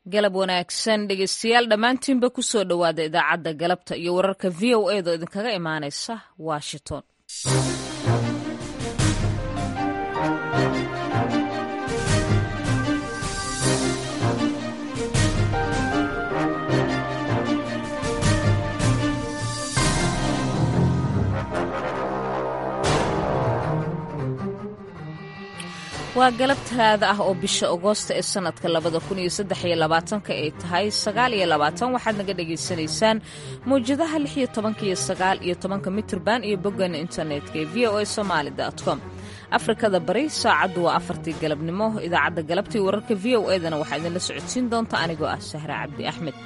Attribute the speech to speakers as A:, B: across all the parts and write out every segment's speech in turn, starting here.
A: galab wanaagsan dhegeystayaal dhammaantiinba ku soo dhowaada idaacadda galabta iyo wararka v o a da idinkaga imaanaysa washington. waa galab talaada ah oo bisha agoosta ee sannadka 2023 ay tahay 9 waxaad naga dhegaysanaysaan mawjadaha 16 iyo 19 mitirban iyo boggan internetka ee voasomali.com. afrikada bari saacaddu waa 4 galabnimo. idaacadda galabta iyo wararka v o edana waxaa idinla socodsiin doonta anigoo ah Sahra Cabdi Axmed.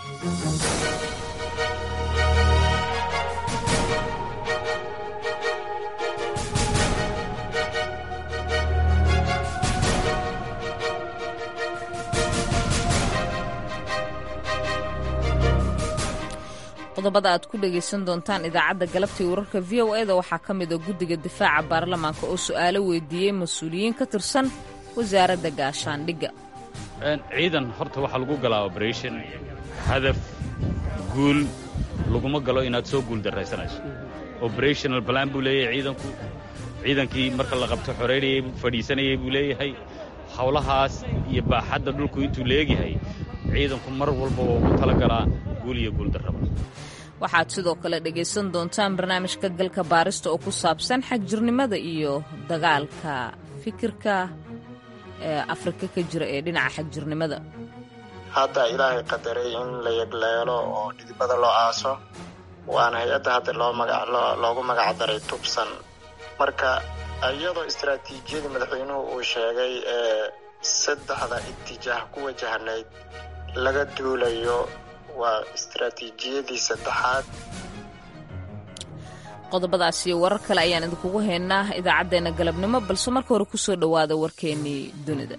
A: qodobada aad ku dhegaysan doontaan idaacadda galabta iyo wararka v o eda waxaa ka mid a guddiga difaaca baarlamaanka oo su'aalo weydiiyey mas-uuliyiin ka tirsan wasaaradda gaashaandhigga.
B: ciidan horta waxaa lagu galaa operation hadaf guul laguma galo inaad soo guul darraysanayso. operational plan buu leeyahay ciidankii marka la qabto xoreynayay fadhiisanayay buu leeyahay. hawlahaas iyo baaxadda dhulku intuu leegyahay ciidanku mar walba waa ugu talagalaa guul iyo guul darraba.
A: waxaad sidoo kale dhegaysan doontaan barnaamijka galka baarista oo ku saabsan xagjirnimada iyo dagaalka fikirka ee afrika ka jira ee dhinaca xagjirnimada.
C: hadda ilaahay qadaray in la yegleelo oo dhidibada loo aaso waana hay-adda hadda loogu magac daray tubsan. marka iyadoo istaraatiijiyadii madaxweynuhu uu sheegay ee 3 itijaah ku wajahnayd laga duulayo waa istaraatiijiyadii 3aad.
A: qodobadaas iyo warar kale ayaan idinkugu haynaa idaacaddeenna galabnimo, balse marka hore ku soo dhowaada warkeennii dunida.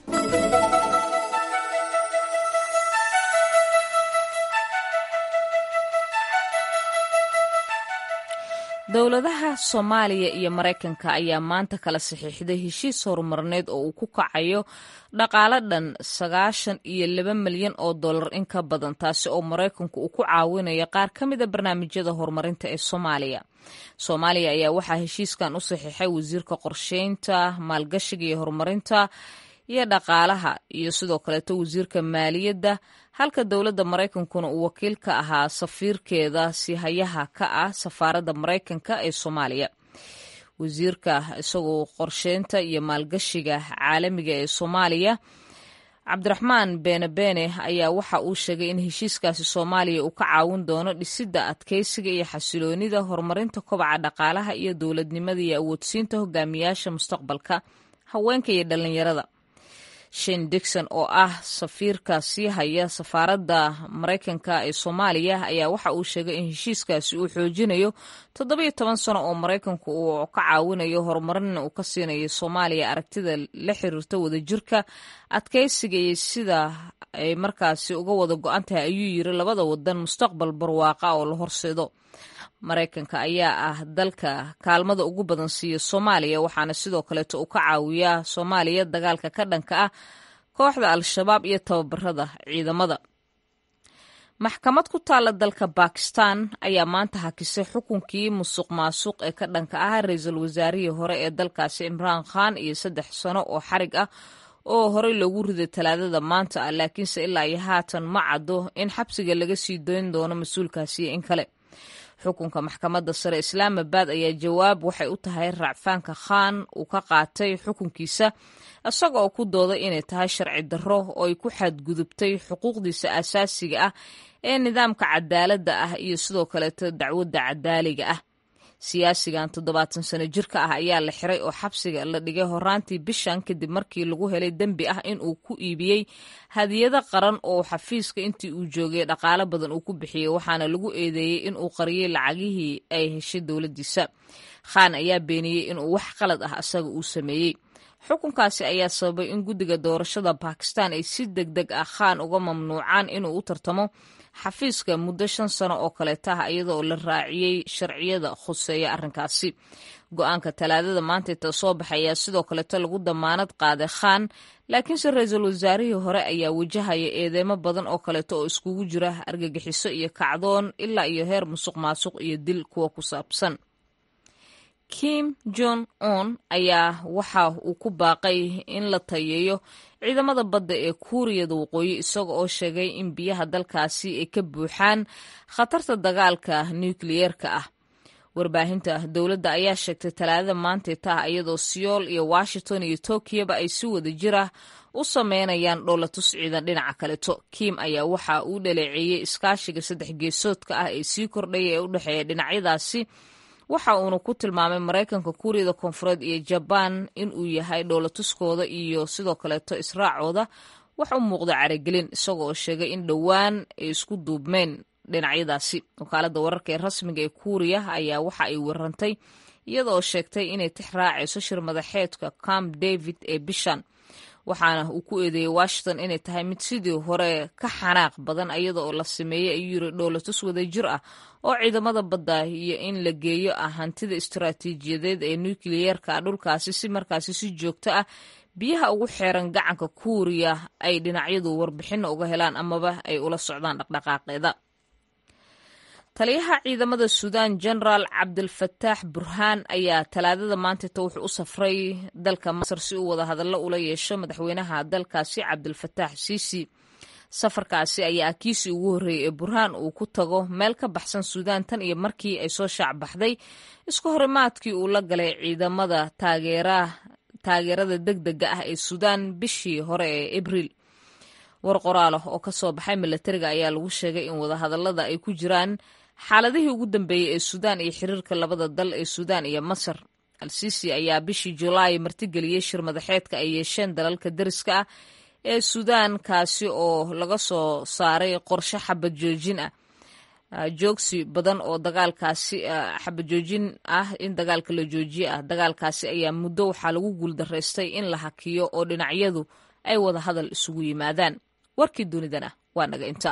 A: dowladaha Soomaaliya iyo Mareykanka ayaa maanta kala saxiixday heshiis horumarneed oo uu ku kacayo dhaqaale dhan $92 milyan oo dollar in ka badan, taasi oo Mareykanku uu ku caawinayo qaar ka mid a barnaamijyada horumarinta ee Soomaaliya. Soomaaliya ayaa waxaa heshiiskan u saxiixay wasiirka qorsheynta, maalgashiga iyo horumarinta iyo dhaqaalaha iyo sidoo kaleeto wasiirka maaliyadda, halka dowladda Mareykankuna uu wakiil ka ahaa safiirkeeda sihayaha ka ah safaaradda Mareykanka ee Soomaaliya. wasiirka isagoo qorsheynta iyo maalgashiga caalamiga ee Soomaaliya Cabdiraxmaan Beene ayaa waxa uu sheegay in heshiiskaasi Soomaaliya uu ka caawin doono dhisidda adkeysiga iyo xasiloonida, horumarinta kobaca dhaqaalaha iyo dowladnimada iyo awoodsiinta hogaamiyaasha mustaqbalka, haweenka iyo dhalinyarada. Shane Dixon oo ah safiirka sii haya safaaradda Mareykanka ee Soomaaliya ayaa waxa uu sheegay in heshiiskaasi uu xoojinayo 17 sano oo Mareykanku uu ka caawinayo horumarin uu ka siinayo Soomaaliya aragtida la xiriirta wadajirka, adkeysiga iyo sida ay markaasi uga wada go'an tahay ayuu yiri labada wadan mustaqbal barwaaqa oo la horseedo. Mareykanka ayaa ah dalka kaalmada ugu badan siiya Soomaaliya, waxaana sidoo kaleeto uu ka caawiyaa Soomaaliya dagaalka ka dhanka ah kooxda Al-Shabaab iyo tababarada ciidamada. maxkamad ku taala dalka Bakistan ayaa maanta hakisay xukunkii musuqmaasuq ee ka dhanka ah ra'iisul wasaarihii hore ee dalkaasi Imran Khan iyo 3 sano oo xarig ah oo horey loogu riday talaadada maanta ah, laakiinse ilaa iyo haatan ma caddo in xabsiga laga sii dayn doono mas-uulkaasi in kale. xukunka maxkamadda sare Islaamabad ayaa jawaab waxay u tahay racfaanka Khan uu ka qaatay xukunkiisa, isaga oo ku dooday inay tahay sharci darro oo ay ku xadgudubtay xuquuqdiisa aasaasiga ah ee nidaamka cadaaladda ah iyo sidoo kaleeto dacwadda cadaaliga ah. siyaasigan 70 sano jirka ah ayaa la xiray oo xabsiga la dhigay horaantii bishan kadib markii lagu helay dembi ah in uu ku iibiyey hadiyado qaran oo xafiiska intii uu joogay dhaqaale badan uu ku bixiyey, waxaana lagu eedeeyey in uu qariyey lacagihii ay heshay dowladdiisa. khan ayaa beeniyey inuu wax qalad ah asaga uu sameeyey. xukunkaasi ayaa sababay in guddiga doorashada Bakistan ay si degdeg ah khan uga mamnuucaan inuu u tartamo xafiiska muddo 5 sano oo kaleeta ah iyadoo la raaciyey sharciyada khuseeya arrinkaasi. go'aanka talaadada maanta inta soo baxay ayaa sidoo kaleeta lagu damaanad qaaday khan, laakiinse ra-iisul wasaarihii hore ayaa wajahaya eedeymo badan oo kaleeta oo iskugu jira argagixiso iyo kacdoon ilaa iyo heer musuq maasuq iyo dil kuwa ku saabsan. Kim Jong-un ayaa waxa uu ku baaqay in la tayeeyo ciidamada badda ee Kuuriyada Waqooyi isaga oo sheegay in biyaha dalkaasi ay ka buuxaan khatarta dagaalka nukliyeerka ah. warbaahinta dowladda ayaa sheegtay talaadada maanta iyadoo Seoul iyo Washington iyo Tokyo ay si wada jir ah u sameynayaan dhoolatus ciidan dhinaca kaleto. Kim ayaa waxa uu dhaleeceeyey iskaashiga 3 geesoodka ah ee sii kordhaya ee u dhexeeya dhinacyadaasi, waxa uuna ku tilmaamay Mareykanka, Kuuriyada Koonfureed iyo Jaban in uu yahay dhoolatuskooda iyo sidoo kaleeto israacooda wax u muuqda caragelin, isagoo sheegay in dhowaan ay isku duubmeen dhinacyadaasi. wakaaladda wararka ee rasmiga ee Kuuriya ayaa waxa ay warantay iyadoo sheegtay inay tix raacayso shir madaxeedka Camp David ee bishan, waxaana uu ku eedeeyey Washington inay tahay mid sidii hore ka xanaaq badan iyadoo la sameeyey ayuu yiri dhoolatus wada jir ah oo ciidamada badda iyo in la geeyo hantida istiraatiijiyadeed ee nukliyeerka dhulkaasi si markaasi si joogto ah biyaha ugu xeeran gacanka Kuuriya ay dhinacyadu warbixin uga helaan amaba ay ula socdaan dhaqdhaqaaqeeda. taliyaha ciidamada Suudaan General Abdel Fattah Burhan ayaa talaadada maanta wuxuu u safray dalka Masar si uu wada hadallo ula yeesho madaxweynaha dalkaasi Abdel Fattah Sisi. safarkaasi ayaa kiisii ugu horreeyay ee Burhan uu ku tago meel ka baxsan Suudaan tan iyo markii ay soo shaac baxday isku horimaadkii uu la galay ciidamada taageerada degdega ah ee Suudaan bishii hore ee Abriil. war qoraal oo ka soo baxay militariga ayaa lagu sheegay in wada hadallada ay ku jiraan xaaladihii ugu dambeeyay ee Suudaan iyo xiriirka labada dal ee Suudaan iyo Masar. Al-Sisi ayaa bishii Juulaay martigeliyey shir madaxeedka ay yeesheen dalalka dariska ah ee Suudaan kaasi oo laga soo saaray qorshe xabad joojin ah. joogsi badan oo dagaalkaasi xabad joojin ah in dagaalka la joojiyo ah. dagaalkaasi ayaa muddo waxaa lagu guuldareystay in la hakiyo oo dhinacyadu ay wada hadal isugu yimaadaan. warkii dunidana waa naga inta.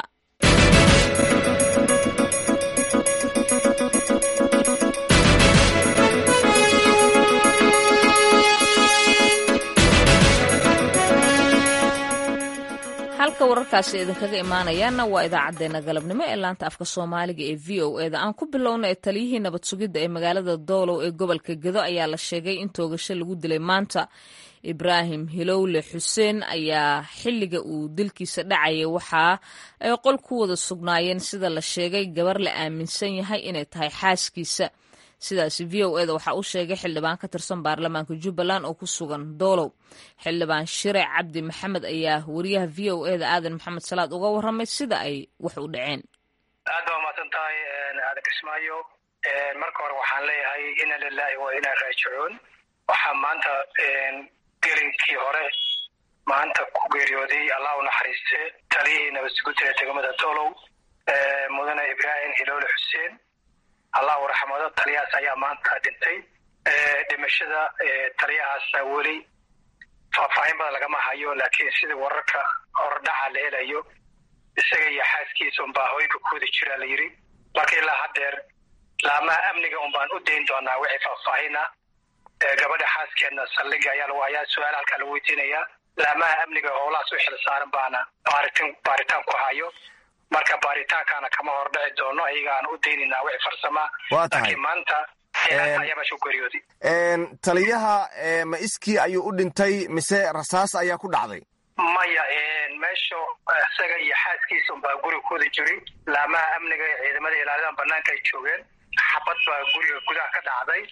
A: halka wararkaasi idinkaga imaanayaana waa idaacadeena galabnimo ee laanta afka Soomaaliga ee VOA-da. aan ku bilowna taliyihii nabad sugidda ee magaalada Doolow ee gobolka Gedo ayaa la sheegay in toogasho lagu dilay maanta. Ibrahim Hilowle Xuseen ayaa xilliga uu dilkiisa dhacayay waxa ay qol ku wada sugnaayeen sida la sheegay gabar la aaminsan yahay inay tahay xaaskiisa. sidaas VOA-da waxa uu sheegay xildhibaan ka tirsan baarlamaanka Jubbaland oo ku sugan Doolow. xildhibaan Shire Cabdi Maxamed ayaa wariyaha VOA-da Aadan Maxamed Salaad uga warramay sida ay wax u dhaceen.
D: aad waa maasantahay Aadan Kismaayo. marka hore waxaan leeyahay inna lillahi wa inna raaji'uun. waxaa maanta gelinkii hore maanta ku geeriyooday Allah u naxariiste taliyihii nabad sugidda ee degmada Doolow mudane Ibrahim Hilowle Xuseen. Allah u raxmado. taliyahaas ayaa maanta dhintay. dhimashada taliyahaas weli faahfaahin badan lagama hayo, laakiin sida wararka hordhaca la helayo isaga iyo xaaskiisa unbaa hooyga kuwada jira la yiri. laakiin ilaa haddeer laamaha amniga unbaan u dayn doonaa wixii faahfaahina. gabadha xaaskeedna saldhigga ayaa lagu hayaa. su-aal halkaa lagu weydiinayaa. laamaha amniga howlahaas u xil saaran baana baaritaan ku hayo. marka baaritaankaana kama hordhici doono, ayagaan u daynaynaa wixii farsama. laakiin maanta ayaa meesha ku geeriyooday.
E: taliyaha ma iskii ayuu u dhintay mise rasaas ayaa ku dhacday?
D: maya, meesha isaga iyo xaaskiisa unbaa guriga kuwada jiri. laamaha amniga ee ciidamada ilaalidan banaanka ay joogeen. xabad baa guriga gudaha ka dhacday.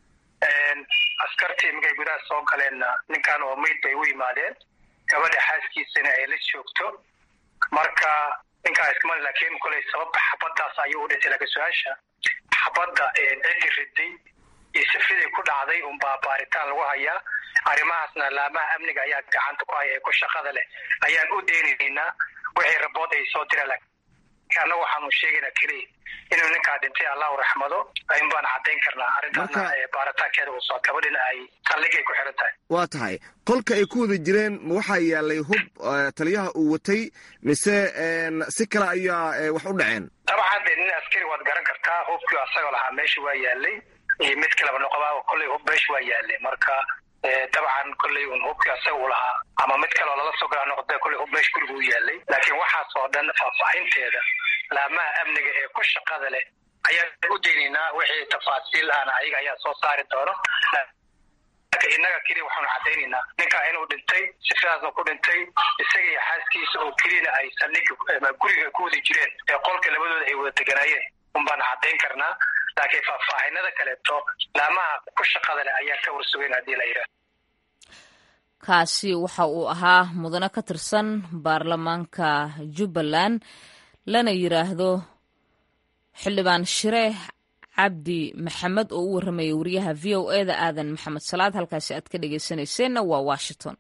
D: askartii markay gudaha soo galeenna ninkan oo meyd bay u yimaadeen. gabadha xaaskiisana ay la joogto. marka ninkaa iskama, laakiin kolay sababta xabadaas ayuu u dhintay. laakiin su-aasha xabadda ciddi riday iyo sifidii ku dhacday unbaa baaritaan lagu hayaa. arrimahaasna laamaha amniga ayaa gacanta ku haya ee ku shaqada leh ayaan u deynaynaa wixii rabood ay soo diraan. annagu waxaanu sheegaynaa keliya inuu ninkaa dhintay allahu raxmado in baan caddayn karnaa arrintaasna baaritaankeeda uu soo gabadhina ay saldhigay ku xiran tahay.
E: waa tahay qolka ay ku wada jireen ma waxaa yaalay hub taliyaha uu watay mise si kale ayaa wax u dhaceen?
D: dabcan dee nin askari waad garan kartaa hubkii asagoo lahaa meesha waa yaalay iyo mid kaleba noqobaa kolley hub meesha waa yaalay marka dabcan kolley un hubkii asaga uu lahaa ama mid kaleo lala soo galaa noqda kolley hub meesha guriga u yaalay laakiin waxaas oo dhan faahfaahinteeda laamaha amniga ee ku shaqada leh ayaan u daynaynaa wixii tafaasiil ahna ayaga ayaa soo saari doono. laakiin innaga keliya waxaanu caddaynaynaa ninkaa inuu dhintay sidaasna ku dhintay isaga iyo xaaskiisa oo keliyana ay saldhiga guriga ku wada jireen ee qolka labadooda ay wada deganaayeen un baan caddayn karnaa laakiin faahfaahinada kaleeto laamaha ku shaqada leh ayaa ka warsugeyn haddii la yidhaah.
A: kaasi waxa uu ahaa mudane ka tirsan baarlamaanka jubbaland lana yidhaahdo xildhibaan shire cabdi maxamed oo u warramaya wariyaha v o e da aadan maxamed salaad. halkaasi aad ka dhegaysanayseena waa washington.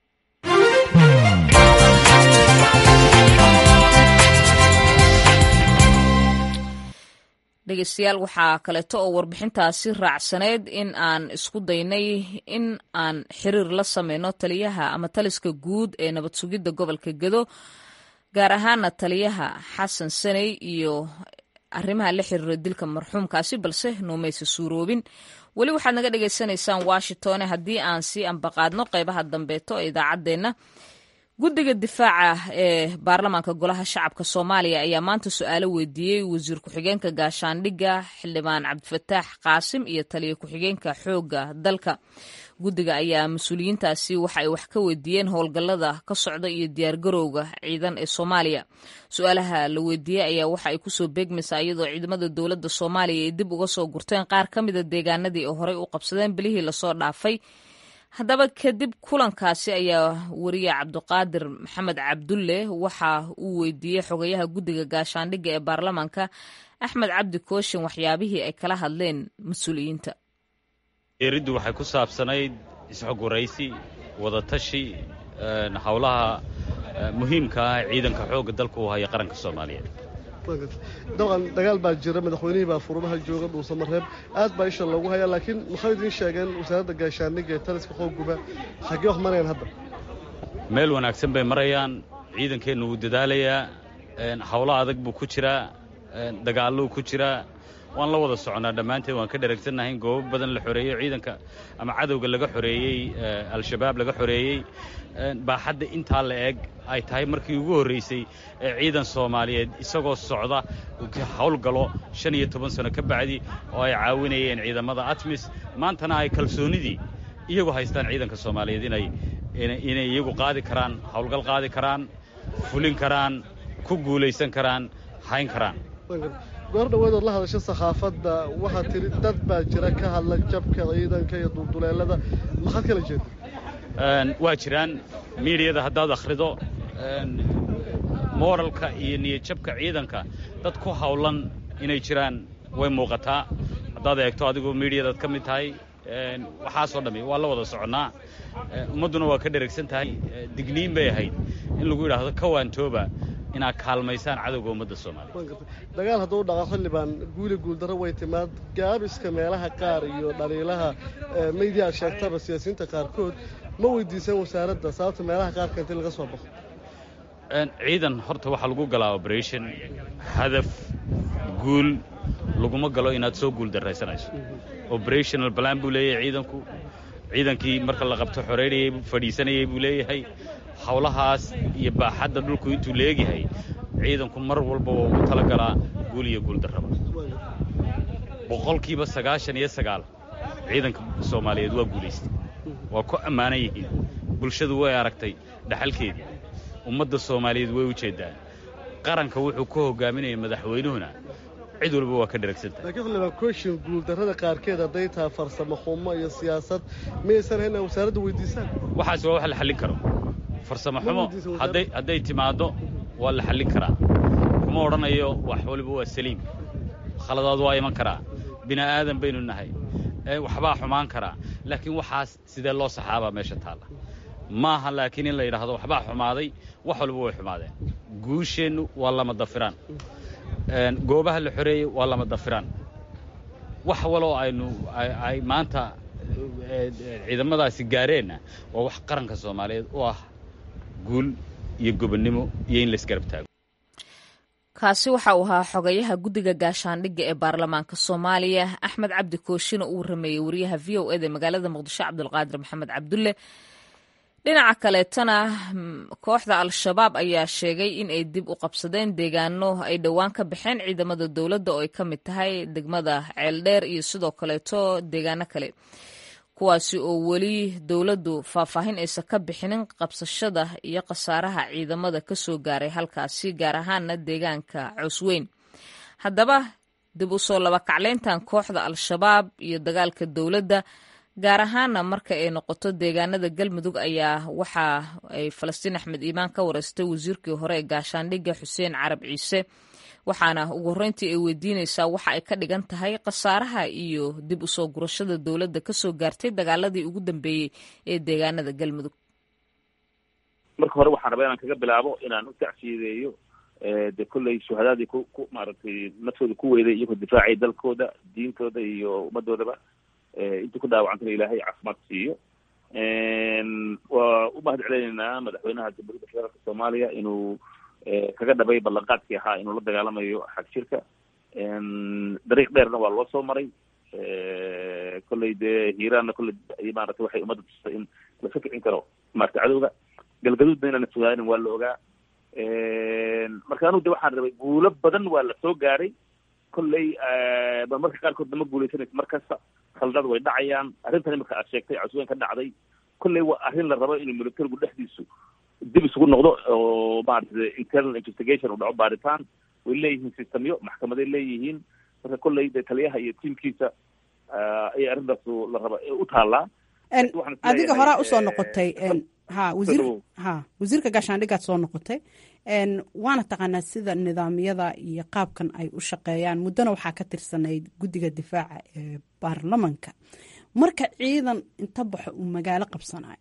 A: dhegeystayaal waxaa kaleeto oo warbixintaasi raacsaneyd in aan isku daynay in aan xiriir la sameyno taliyaha ama taliska guud ee nabad sugidda gobolka gedo gaar ahaana taliyaha xasan saney iyo arrimaha la xiriira dilka marxuumkaasi balse noomaysa suuroobin. weli waxaad naga dhegaysanaysaan washington haddii aan sii ambaqaadno qeybaha dambeeto ee idaacaddeenna. guddiga difaaca ee baarlamaanka golaha shacabka soomaaliya ayaa maanta su-aalo weydiiyey wasiir ku-xigeenka gaashaandhigga xildhibaan cabdifataax qaasim iyo taliya ku-xigeenka xoogga dalka. guddiga ayaa mas-uuliyiintaasi waxa ay wax ka weydiiyeen howlgallada ka socda iyo diyaargarowga ciidan ee soomaaliya. su-aalaha la weydiiyey ayaa waxa ay kusoo beegmaysaa iyadoo ciidamada dowladda soomaaliya ay dib uga soo gurteen qaar ka mida deegaanadii oo horey u qabsadeen bilihii lasoo dhaafay. haddaba kadib kulankaasi ayaa wariye cabdiqaadir maxamed cabdulle waxa uu weydiiyey xogayaha guddiga gaashaandhigga ee baarlamaanka axmed cabdi kooshin waxyaabihii ay kala hadleen mas-uuliyiinta.
B: eriddu waxay ku saabsanayd isxogwaraysi wadatashi howlaha muhiimka ah ciidanka xoogga dalka uu haya qaranka soomaaliyeed.
F: dabcan dagaal baa jira madaxweynihii baa furmaha jooga dhuusamareeb aad baa isha loogu hayaa laakiin maxay idiin sheegeen wasaaradda gaashaandhigga ee taliska xoogguba xaggee wax marayaan hadda?
B: meel wanaagsan bay marayaan. ciidankeennu wuu dadaalayaa. howlo adag buu ku jiraa. dagaalluu ku jiraa. waan la wada soconaa dhammaanteen waan ka dheragsannahay in goobo badan la xoreeyey ciidanka ama cadowga laga xoreeyey al-shabaab laga xoreeyey baaxadda intaa la eg ay tahay markii ugu horraysay ee ciidan soomaaliyeed isagoo socda uu ka howlgalo 15 sano ka bacdi oo ay caawinayeen ciidamada atmis maantana ay kalsoonidii iyagu haystaan ciidanka soomaaliyeed inay iyagu qaadi karaan howlgal qaadi karaan fulin karaan ku guulaysan karaan hayn karaan.
F: goor dhaweedood la hadasha saxaafadda waxaad tidhi dad baa jira ka hadla jabka ciidanka iyo dulduleelada maxaad kala jeeda?
B: waa jiraan miidiyada haddaad akhrido mooralka iyo niyadjabka ciidanka dad ku hawlan inay jiraan way muuqataa. haddaad eegto adigoo miidiyadaad ka mid tahay waxaasoo dhammi waa la wada soconnaa. ummadduna waa ka dheragsan tahay. digniin bay ahayd in lagu yidhaahdo ka waantooba inaad kaalmaysaan cadowga ummadda soomaaliya.
F: dagaal hadduu dhaco xildhibaan guuldarro way timaad gaabiska meelaha qaar iyo dhaliilaha miidiya sheegtaba siyaasiyiinta qaarkood ma weydiiseen wasaaradda sababta meelaha qaarka intii laga soo baxo?
B: ciidan horta waxaa lagu galaa operation hadaf guul laguma galo inaad soo guul darraysanayso. operational plan buu leeyahay ciidanku. ciidankii marka la qabto xoreynayay fadhiisanayay buu leeyahay. howlahaas iyo baaxadda dhulku intuu leegyahay ciidanku mar walba waa ugu talagalaa guul iyo guul darraba. 99% ciidanka soomaaliyeed waa guulaystay. waa ku ammaanan yihiin. bulshadu way aragtay dhaxalkeedii. ummadda soomaaliyeed way u jeedaa. qaranka wuxuu ku hogaaminaya madaxweynuhuna cid walba waa ka dheragsantahay.
F: laakiin xildhibaan kooshin guuldarrada qaarkeed hadday tahay farsamo xumo iyo siyaasad miyaysan hayn wasaaradda weydiisaan?
B: waxaas waa wax la xallin karo. farsamo xumo hadday timaaddo waa la xallin karaa. kuma odhanayo wax waliba waa saliim. khaladaad waa iman karaa. bini aadan baynu nahay. waxbaa xumaan karaa. laakiin waxaas sidee loo saxaabaa meesha taalla maaha. laakiin in la yidhaahdo waxbaa xumaaday wax walba way xumaadeen. guusheennu waa lama dafiraan. goobaha la xoreeyey waa lama dafiraan wax waloo ay maanta ciidamadaasi gaareenna waa wax qaranka soomaaliyeed u ah guul iyo gobonnimo iyo in laisgarab taago
A: kaasi waxa uu ahaa xogayaha guddiga gaashaandhigga ee baarlamaanka soomaaliya axmed cabdi kooshina uu rameeyey wariyaha v o eda magaalada muqdisho cabdulqaadir maxamed cabdulle dhinaca kaleetana kooxda al-shabaab ayaa sheegay in ay dib u qabsadeen deegaano ay dhowaan ka baxeen ciidamada dowladda oo ay ka mid tahay degmada ceeldheer iyo sidoo kaleeto deegaano kale kuwaasi oo weli dowladdu faahfaahin aysan ka bixinin qabsashada iyo khasaaraha ciidamada ka soo gaaray halkaasi gaar ahaana deegaanka Coosweyn. Haddaba dib u soo laba kacleyntan kooxda al-shabaab iyo dagaalka dowladda gaar ahaana marka ay noqoto deegaanada Galmudug ayaa waxa ay Falastiin Axmed Iimaan ka wareystay wasiirkii hore ee gaashaandhigga Xuseen Carab Ciise waxaana ugu horreyntii ay weydiinaysaa waxa ay ka dhigan tahay khasaaraha iyo dib u soo gurashada dowladda ka soo gaartay dagaaladii ugu dambeeyey ee deegaanada Galmudug.
G: marka hore waxaan rabaa inaan kaga bilaabo inaan u tacsiideeyo de kulley shuhadaadii ku maaragtay naftooda ku weyday iyagoo difaacay dalkooda diintooda iyo ummadoodaba intii ku dhaawacantana ilaahay caafimaad siiyo. waa u mahad celinaynaa madaxweynaha jamhuuriyadda federaalka soomaaliya inuu kaga dhabay ballanqaadkii ahaa inuu la dagaalamayo xag jirka dariiq dheerna waa loo soo maray kolley dee hiiraanna kolley maaragtay waxay ummadda tusay in laska kicin karo maaragtay cadowga galgaduudna inaan sugaanin waa la ogaa marka anugu de waxaan rabay guulo badan waa la soo gaaray kolley marmarka qaarkoodna ma guuleysanayso markasta khaldad way dhacayaan arrintan imika aad sheegtay Coosweyn ka dhacday kolley waa arrin la rabo inuu militarigu dhexdiisu dib isugu noqdo oo maaragtay internal investigation uu dhaco baaritaan way leeyihiin systemyo maxkamaday leeyihiin marka kolley de taliyaha iyo tiimkiisa ayay arrintaas la raba u taallaa.
H: adiga horaa usoo noqotay wasiirka gaashaandhiggaad soo noqotay waana taqaanaa sida nidaamyada iyo qaabkan ay u shaqeeyaan muddana waxaa ka tirsanayd guddiga difaaca ee baarlamanka marka ciidan inta baxo uu magaalo qabsanayo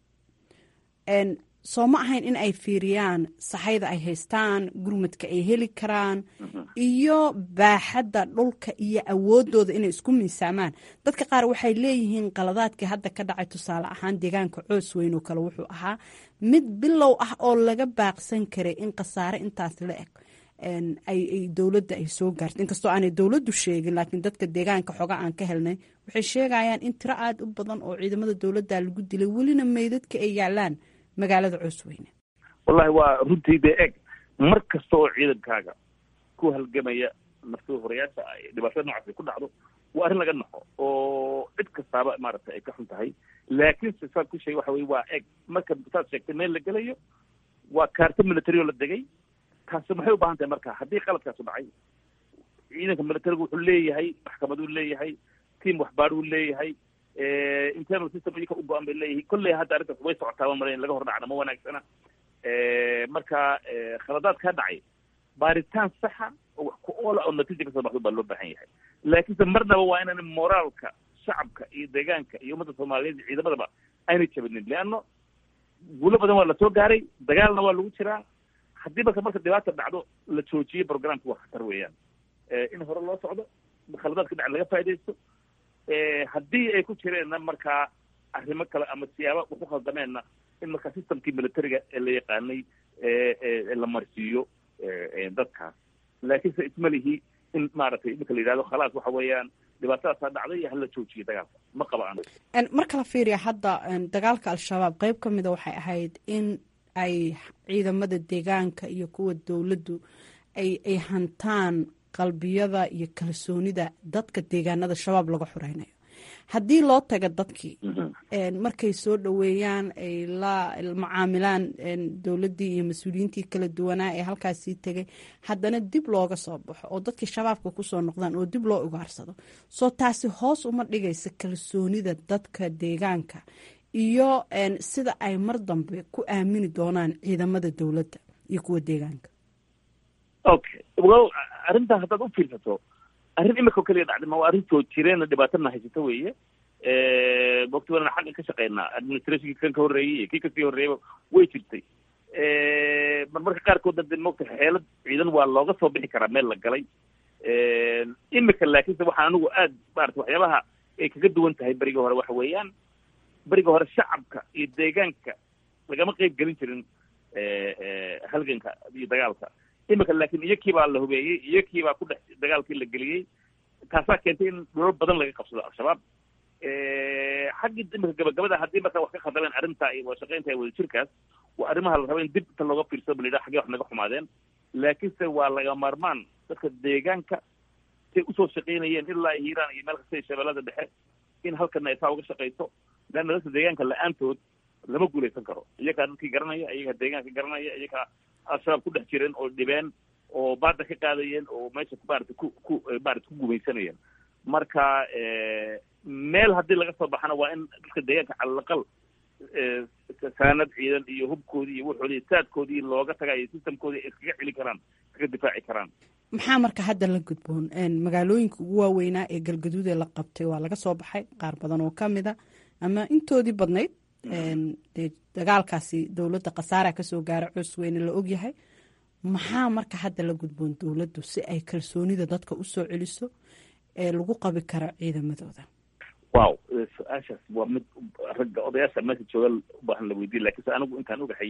H: soo ma ahayn in ay fiiriyaan saxayda ay haystaan gurmadka ay heli karaan iyo baaxadda dhulka iyo awoodooda inay isku miisaamaan. dadka qaar waxay leeyihiin qaladaadkii hadda ka dhacay tusaale ahaan deegaanka Coosweyn oo kale wuxuu ahaa mid bilow ah oo laga baaqsan karay in khasaare intaas la eg ay dowladda ay soo gaartay inkastoo aanay dowladdu sheegin laakiin dadka deegaanka xoga aan ka helnay waxay sheegayaan in tiro aad u badan oo ciidamada dowladda lagu dilay welina meydadka ay yaalaan magaalada Coosweyn.
G: wallahi waa runtii de eg mar kasta oo ciidankaaga ku halgamaya naftuu horeyaasha ay dhibaatada noocaas ku dhacdo waa arrin laga naxo oo cid kastaaba maaragtay ay ka xun tahay laakiin sifaad ku sheegay waxa weeye waa eg marka saad sheegtay meel la gelayo waa kaarta military oo la degay taasi maxay u baahan tahay marka haddii qaladkaasu dhacay ciidanka militarigu wuxuu leeyahay maxkamaduu leeyahay tiim waxbaadhuu leeyahay internal system iyaka u go-an bay leeyihiin kolley hadda arrintaas way socotaaba mara in laga hor dhacna ma wanaagsana marka khaladaad kaa dhacay baaritaan saxa oo wax ku oola oo natiija kasoo baxdo baa loo baahan yahay laakiinse marnaba waa inaan moraalka shacabka iyo deegaanka iyo ummadda soomaaliyeed iyo ciidamadaba aynay jabinin leanno guulo badan waa lasoo gaaray dagaalna waa lagu jiraa haddii marka dhibaata dhacdo la joojiyey programka waa khatar weeyaan in hore loo socdo khaladaadka dhaca laga faa'idaysto haddii ay ku jireenna markaa arrimo kale ama siyaaba ku khaldameenna in markaa systemkii militariga ee la yaqaanay la marsiiyo dadkaas laakiinse isma lihi in maaragtay iminka la yidhahdo khalaas waxa weeyaan dhibaatadaasaa dhacday iyo hala joojiyo dagaalka ma qaba anigu
H: marka la fiiriya hadda dagaalka al-shabaab qayb ka mida waxay ahayd in ay ciidamada deegaanka iyo kuwa dowladdu ay hantaan qalbiyada iyo kalsoonida dadka deegaanada shabaab laga xureynayo haddii loo taga dadkii markay soo dhoweeyaan ay la macaamilaan dowladdii iyo mas-uuliyiintii kala duwanaa ee halkaasii tegay haddana dib looga soo baxo oo dadkii shabaabka kusoo noqdaan oo dib loo ugaarsado soo taasi hoos uma dhigaysa kalsoonida dadka deegaanka iyo sida ay mar dambe ku aamini doonaan ciidamada dowladda iyo kuwa deegaanka.
G: okay well arrintaa haddaad u fiirsato arrin imika keliya dhacday ma waa arrin soo jireenna dhibaatana haysata weeye waqti walana xagga ka shaqeynaa administrationkii kan ka horreeyey iyo kii kasii horreeyaba way jirtay marmarka qaarkoodna de mogta xeelad ciidan waa looga soo bixi karaa meel la galay imika laakiinse waxaa anigu aad maarata waxyaabaha ay kaga duwan tahay berigii hore waxa weeyaan berigii hore shacabka iyo deegaanka lagama qeyb gelin jirin halganka iyo dagaalka. imika laakiin iyakii baa la hubeeyey, iyakii baa ku dhex dagaalkii la geliyey. taasaa keentay in dhulal badan laga qabsado al-shabaab. xaggii imika gabagabada haddii marka wax ka khaldameen arrinta iyo wadashaqeynta ee wadajirkaas waa arrimaha la raba in dib inta looga fiirsado balidha xaggee wax naga xumaadeen. laakiinse waa laga maarmaan dadka deegaanka say usoo shaqaynayeen ilaa hiiraan iyo meel kasta shabeellada dhexe in halkana ay taa uga shaqayso. leanna dadka deegaanka la-aantood lama guulaysan karo. iyagaa dadkii garanaya, iyagaa deegaanka garanaya, iyagaa al-shabaab ku dhex jireen oo dhibeen oo baada ka qaadayeen oo meesha maarata maarata ku gumaysanayeen. marka meel haddii laga soo baxana waa in dadka deegaanka calalaqal saanad ciidan iyo hubkoodii iyo wuxoodii saadkoodii looga tagayo systemkoodii ay iskaga celi karaan, iskaga difaaci karaan.
H: maxaa marka hadda la gudboon? magaalooyinka ugu waaweynaa ee galgaduud ee la qabtay waa laga soo baxay, qaar badan oo ka mid a ama intoodii badnayd dee dagaalkaasi dowladda khasaara kasoo gaara cus weyne la ogyahay. maxaa marka hadda la gudboon dowladdu si ay kalsoonida dadka usoo celiso ee lagu qabi karo ciidamadooda?
G: wow, su-aashaas waa mid ragga odayaasha meesha jooga ubaahan la weydiin. lakiinse anigu intaan ogahay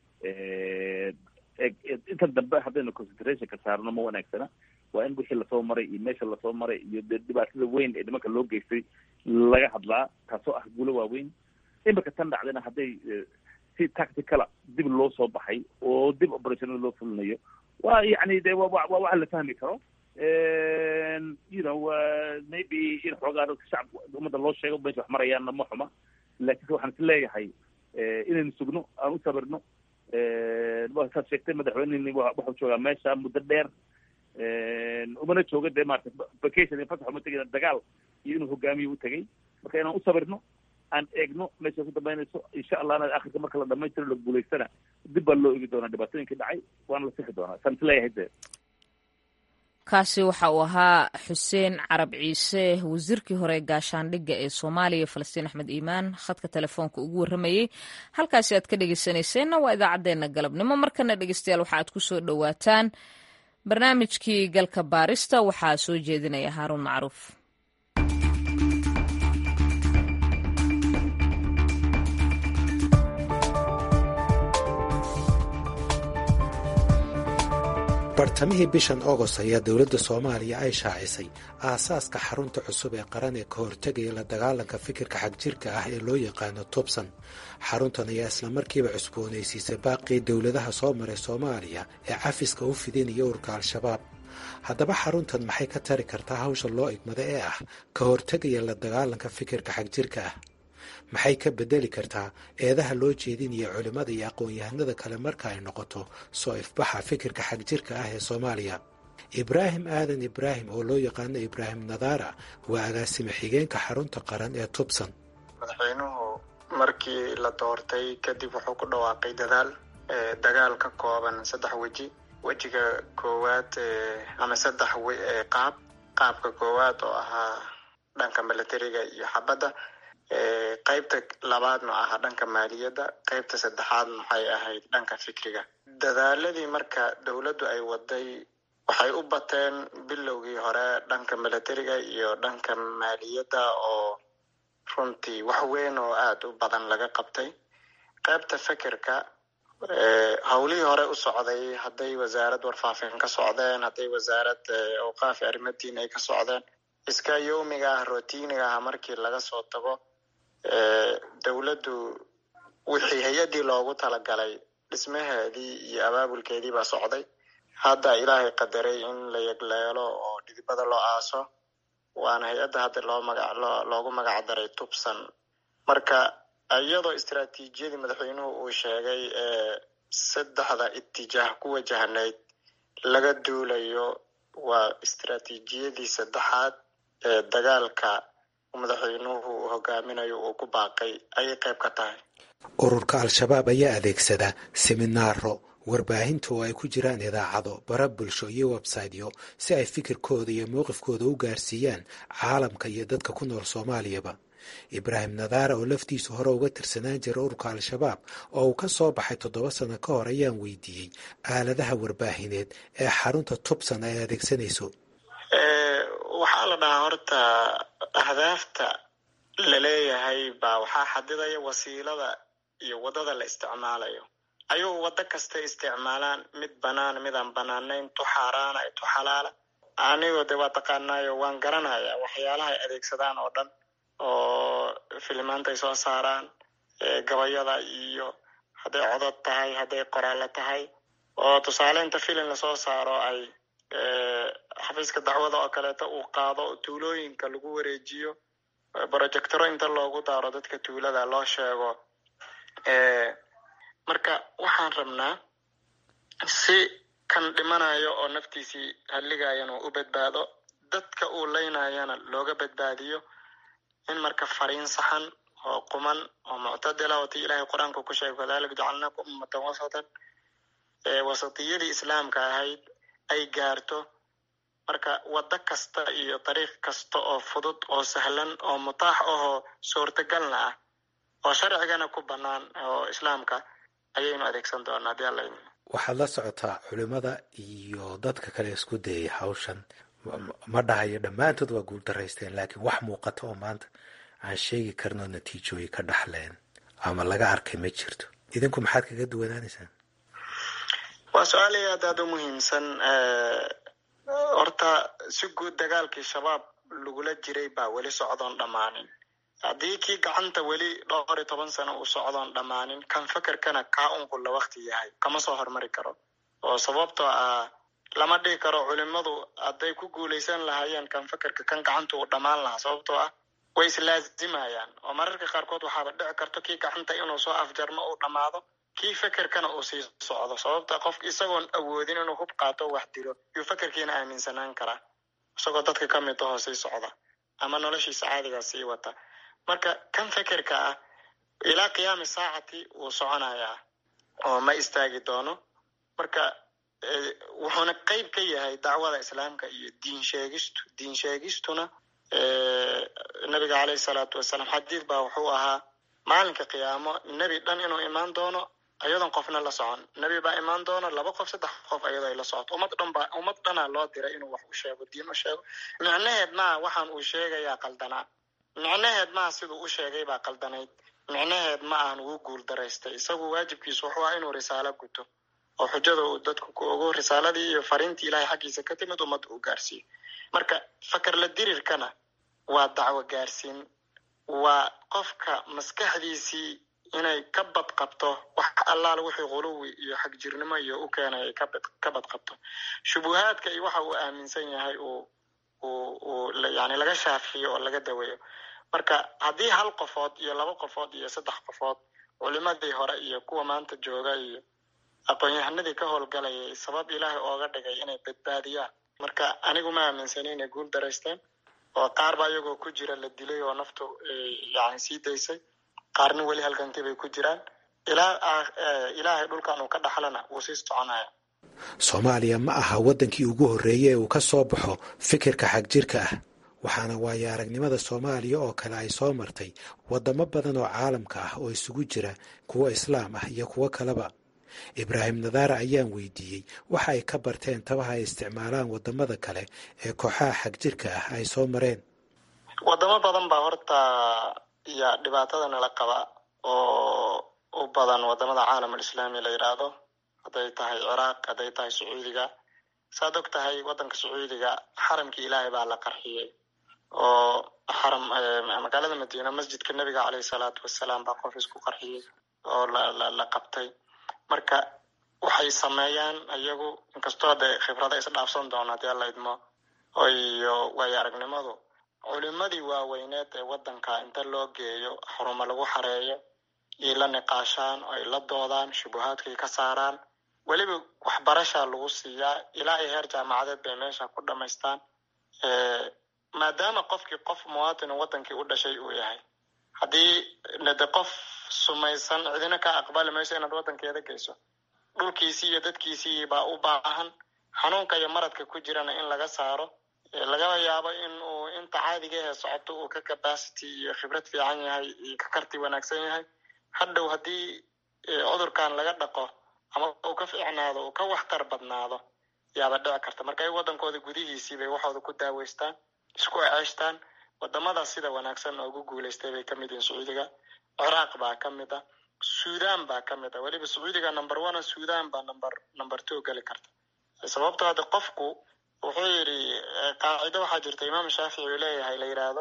G: inta dambe haddaynu concentrationka saarno ma wanaagsana. waa in wixii lasoo maray iyo meesha lasoo maray iyo dee dhibaatada weyn ee nimanka loo geystay laga hadlaa, taasoo ah guulo waaweyn. imika tan dhacdayna hadday si tacticala dib loo soo baxay oo dib operationada loo fulinayo waa yani de waa waxa la fahmi karo. maybe in xoogaa dadka shacabka ummadda loo sheego meesha wax marayaanna ma xuma. laakiinse waxaan is leeyahay inaynu sugno, aan u sabirno. waasaad sheegtay madaxweyneni waxuu joogaa meesha muddo dheer, umana jooga dee maarata vacation iyo fasax uma tegina dagaal iyo inuu hogaamiyo u tegay. marka inaan u sabirno, aan eegno meesha ku dambaynayso. insha allahna akhirka marka la dhamaystiro la guulaystana dib baa loo eegi doonaa dhibaatooyinkii dhacay, waana la sixi doonaa. saan is leeyahay dee.
A: kaasi waxa uu ahaa xuseen carab ciise, wasiirkii hore gaashaandhigga ee soomaaliya, falastiin axmed iimaan, khadka telefoonka ugu warramayey. halkaasi aad ka dhegeysanayseena waa idaacaddeenna galabnimo. markana dhegeystayaal waxa aad ku soo dhowaataan barnaamijkii galka baarista. waxaa soo jeedinaya haaruun macruuf.
I: bartamihii bishan agost ayaa dowladda soomaaliya ay shaacisay aasaaska xarunta cusub ee qaran ee ka hortegaya la dagaalanka fikirka xagjirka ah ee loo yaqaano tubsan. xaruntan ayaa islamarkiiba cusboonaysiisay baaqii dowladaha soo maray soomaaliya ee cafiska u fidinaya ururka al-shabaab. haddaba xaruntan maxay ka tari kartaa hawsha loo igmada ee ah ka hortegaya la dagaalanka fikirka xagjirka ah? maxay ka bedeli kartaa eedaha loo jeedinaya culimmada iyo aqoon-yahanada kale marka ay noqoto soo ifbaxa fikirka xagjirka ah ee soomaaliya? ibraahim aadan ibraahim oo loo yaqaano ibraahim nadaara waa agaasime xigeenka xarunta qaran ee tubsan.
C: madaxweynuhu markii la doortay kadib wuxuu ku dhawaaqay dagaal ka kooban 3 weji. wejiga koowaad ama 3 qaabka koowaad oo ahaa dhanka militariga iyo xabadda, qaybta labaadna ahaa dhanka maaliyadda, qaybta saddexaadna waxay ahayd dhanka fikriga. dadaaladii marka dowladdu ay waday waxay u bateen bilowgii hore dhanka militariga iyo dhanka maaliyadda oo runtii wax weyn oo aada u badan laga qabtay. qaybta fikirka hawlihii hore u socday, hadday wasaarad warfaafin ka socdeen, hadday wasaarad awqaafi arrimatiin ay ka socdeen, iska yoomiga ah routiniga ah markii laga soo tago, dowladdu wixii hay-addii loogu talagalay dhismaheedii iyo abaabulkeedii baa socday. hadda ilaahay qadaray in la yegleelo oo dhidibada loo aaso, waana hay-adda hadda loogu magac daray tubsan. marka iyadoo istaraatiijiyadii madaxweynuhu uu sheegay 3 itijaah ku wajahnayd laga duulayo, waa istaraatiijiyadii 3aad ee dagaalka madaxweynuhu uu hogaaminayo uu ku baaqay ayay qayb ka tahay.
I: ururka al-shabaab ayaa adeegsada seminaaro, warbaahinta oo ay ku jiraan idaacado, bara bulsho iyo websaytyo si ay fikirkooda iyo mowqifkooda u gaarsiiyaan caalamka iyo dadka ku nool soomaaliyaba. ibraahim nadaara oo laftiisu hore uga tirsanaan jira ururka al-shabaab oo uu ka soo baxay 7 sano ka hor ayaan weydiiyey aaladaha warbaahineed ee xarunta tubsan ay adeegsanayso.
C: waxaa la dhahaa horta ahdaafta laleeyahay baa waxaa xadidaya wasiilada iyo wadada la isticmaalayo. ayuu wado kasta isticmaalaan, mid banaan mid aan banaanayn, tu xaaraana tu xalaala. anigoo de waa taqaanaayo waan garanayaa waxyaalaha ay adeegsadaan oo dhan, oo filimaanta ay soo saaraan, gabayada iyo hadday codod tahay hadday qoraallo tahay. oo tusaale inta filim lasoo saaro ay xafiiska dacwada oo kaleeto uu qaado tuulooyinka lagu wareejiyo, projectoro inta loogu daaro dadka tuulada loo sheego. marka waxaan rabnaa si kan dhimanayo oo naftiisii halligayana u badbaado, dadka uu leynayana looga badbaadiyo, in marka fariin saxan oo quman oo muctadila oo tii ilaahay qur-aanka ku sheegay kadaalika jacalnaakum ummatan wasatan, wasatiyadii islaamka ahayd ay gaarto. marka wado kasta iyo dariiq kasta oo fudud oo sahlan oo mutaax ahoo suurtagalna ah oo sharcigana ku banaan oo islaamka ayaynu adeegsan doonaa hadii alla idmo.
I: waxaad la socotaa culimada iyo dadka kale isku dayay hawshan, ma dhahayo dhammaantood waa guuldaraysteen, laakiin wax muuqata oo maanta aan sheegi karno natiijooyin ka dhaxleen ama laga arkay ma jirto. idinku maxaad kaga duwanaanaysaan?
C: waa su-aal aad u muhiimsan. horta si guud dagaalkii shabaab lagula jiray baa weli socdoon dhammaanin. haddii kii gacanta weli 12 sano uu socdoon dhammaanin, kan fakerkana kaa unqulla wakti yahay kama soo hormari karo. oo sababtoo ah lama dhihi karo culimadu hadday ku guulaysan lahaayeen kan fakerka kan gacanta uu dhammaan lahaa, sababtoo ah way islaazimayaan. oo mararka qaarkood waxaaba dhici karto kii gacanta inuu soo afjarmo uu dhammaado, kii fakerkana uu sii socdo. sababta qofka isagoon awoodin inuu hub qaato wax dilo yuu fakerkiina aaminsanaan karaa, isagoo dadka ka mid ahoo sii socda ama noloshiisa caadigaa sii wata. marka kan fekerka ah ilaa qiyaami saacati wuu soconayaa oo ma istaagi doono. marka wuxuuna qayb ka yahay dacwada islaamka iyo diin sheegistuna. nabiga caleyhi salaatu wasalaam xadiid baa wuxuu ahaa maalinka qiyaamo nebi dhan inuu imaan doono ayadoon qofna la socon. nebi baa imaan doono 2 qof 3 qof ayadoo ay la socoto. ummad dhanaa loo diray inuu wax u sheego, diin u sheego. micnaheed maa waxaan uu sheegayaa qaldanaa, micnaheed maa siduu u sheegay baa qaldanayd, micnaheed ma ahan wuu guul daraystay. isagu waajibkiisu wuxuu ahaa inuu risaalo guto oo xujada uu dadku ku ogo, risaaladii iyo fariintii ilaahay xaggiisa ka timid ummadda uu gaarsiiyo. marka fakar la dirirkana waa dacwo gaarsiin, waa qofka maskaxdiisii inay ka badqabto wax allaala wixii quluwi iyo xagjirnimo iyo u keenay ay ka badqabto. shubuhaadka iyo waxa uu aaminsan yahay yani laga shaafiyo oo laga daweeyo. marka haddii 1 qofood iyo 2 qofood iyo 3 qofood culimadii hore iyo kuwa maanta jooga iyo aqoon-yahanadii ka howlgalayay sabab ilaahay ooga dhigay inay badbaadiyaan, marka anigu ma aaminsanin inay guul daraysteen. oo qaar baa iyagoo ku jira la dilay oo naftu yani sii daysay, qaarna weli halkankii bay ku jiraan. ilaahay dhulkan uu ka dhaxlana wuu sii soconaya.
I: soomaaliya ma aha waddankii ugu horreeyey ee uu ka soo baxo fikirka xagjirka ah, waxaana waayo aragnimada soomaaliya oo kale ay soo martay waddamo badan oo caalamka ah oo isugu jira kuwo islaam ah iyo kuwo kaleba. ibraahim nadaara ayaan weydiiyey waxa ay ka barteen tabaha ay isticmaalaan waddamada kale ee kooxaha xagjirka ah ay soo mareen.
C: waddamo badan baa horta iyo dhibaatada nala qaba oo u badan waddamada caalamul islaami la yidhaahdo, hadday tahay ciraaq, hadday tahay sacuudiga. saad og tahay waddanka sacuudiga xaramkii ilaahay baa la qarxiyey oo magaalada madiina masjidka nebiga caleyhi salaatu wasalaam baa qof isku qarxiyey oo la qabtay. marka waxay sameeyaan iyagu, inkastoo de khibrada isdhaafsan doona hadii alla idmo iyo waayo aragnimadu, culimadii waaweyneed ee waddanka inta loo geeyo xarumo lagu xareeyo iyo la niqaashaan oo ay la doodaan, shubuhaadkay ka saaraan, weliba waxbarashaa lagu siiyaa ilaa ay heer jaamacadeed bay meesha ku dhamaystaan. maadaama qofkii qof muwaadin waddankii u dhashay uu yahay, haddii de qof sumaysan cidina ka aqbali mayso inaad waddankeeda geyso. dhulkiisii iyo dadkiisii baa u baahan, xanuunka iyo maradka ku jirana in laga saaro. lagaba yaabo in uu inta caadiga ee socoto uu ka capacity iyo khibrad fiican yahay iyo ka karti wanaagsan yahay. hadhow haddii cudurkan laga dhaqo ama uu ka fiicnaado uu ka waxtar badnaado, yaaba dhici karta. marka ay waddankooda gudihiisii bay waxooda ku daaweystaan, isku ceeshtaan. wadamadaas sida wanaagsan ugu guulaystay bay kamid yihiin sacuudiga. ciraaq baa kamid ah, suudaan baa kamid ah. weliba sacuudiga number 1, suudaan baa number 2 gali karta. sababtoo hadda qofku wuxuu yidhi qaacido waxaa jirta imaam shaafici uu leeyahay la yidhaahdo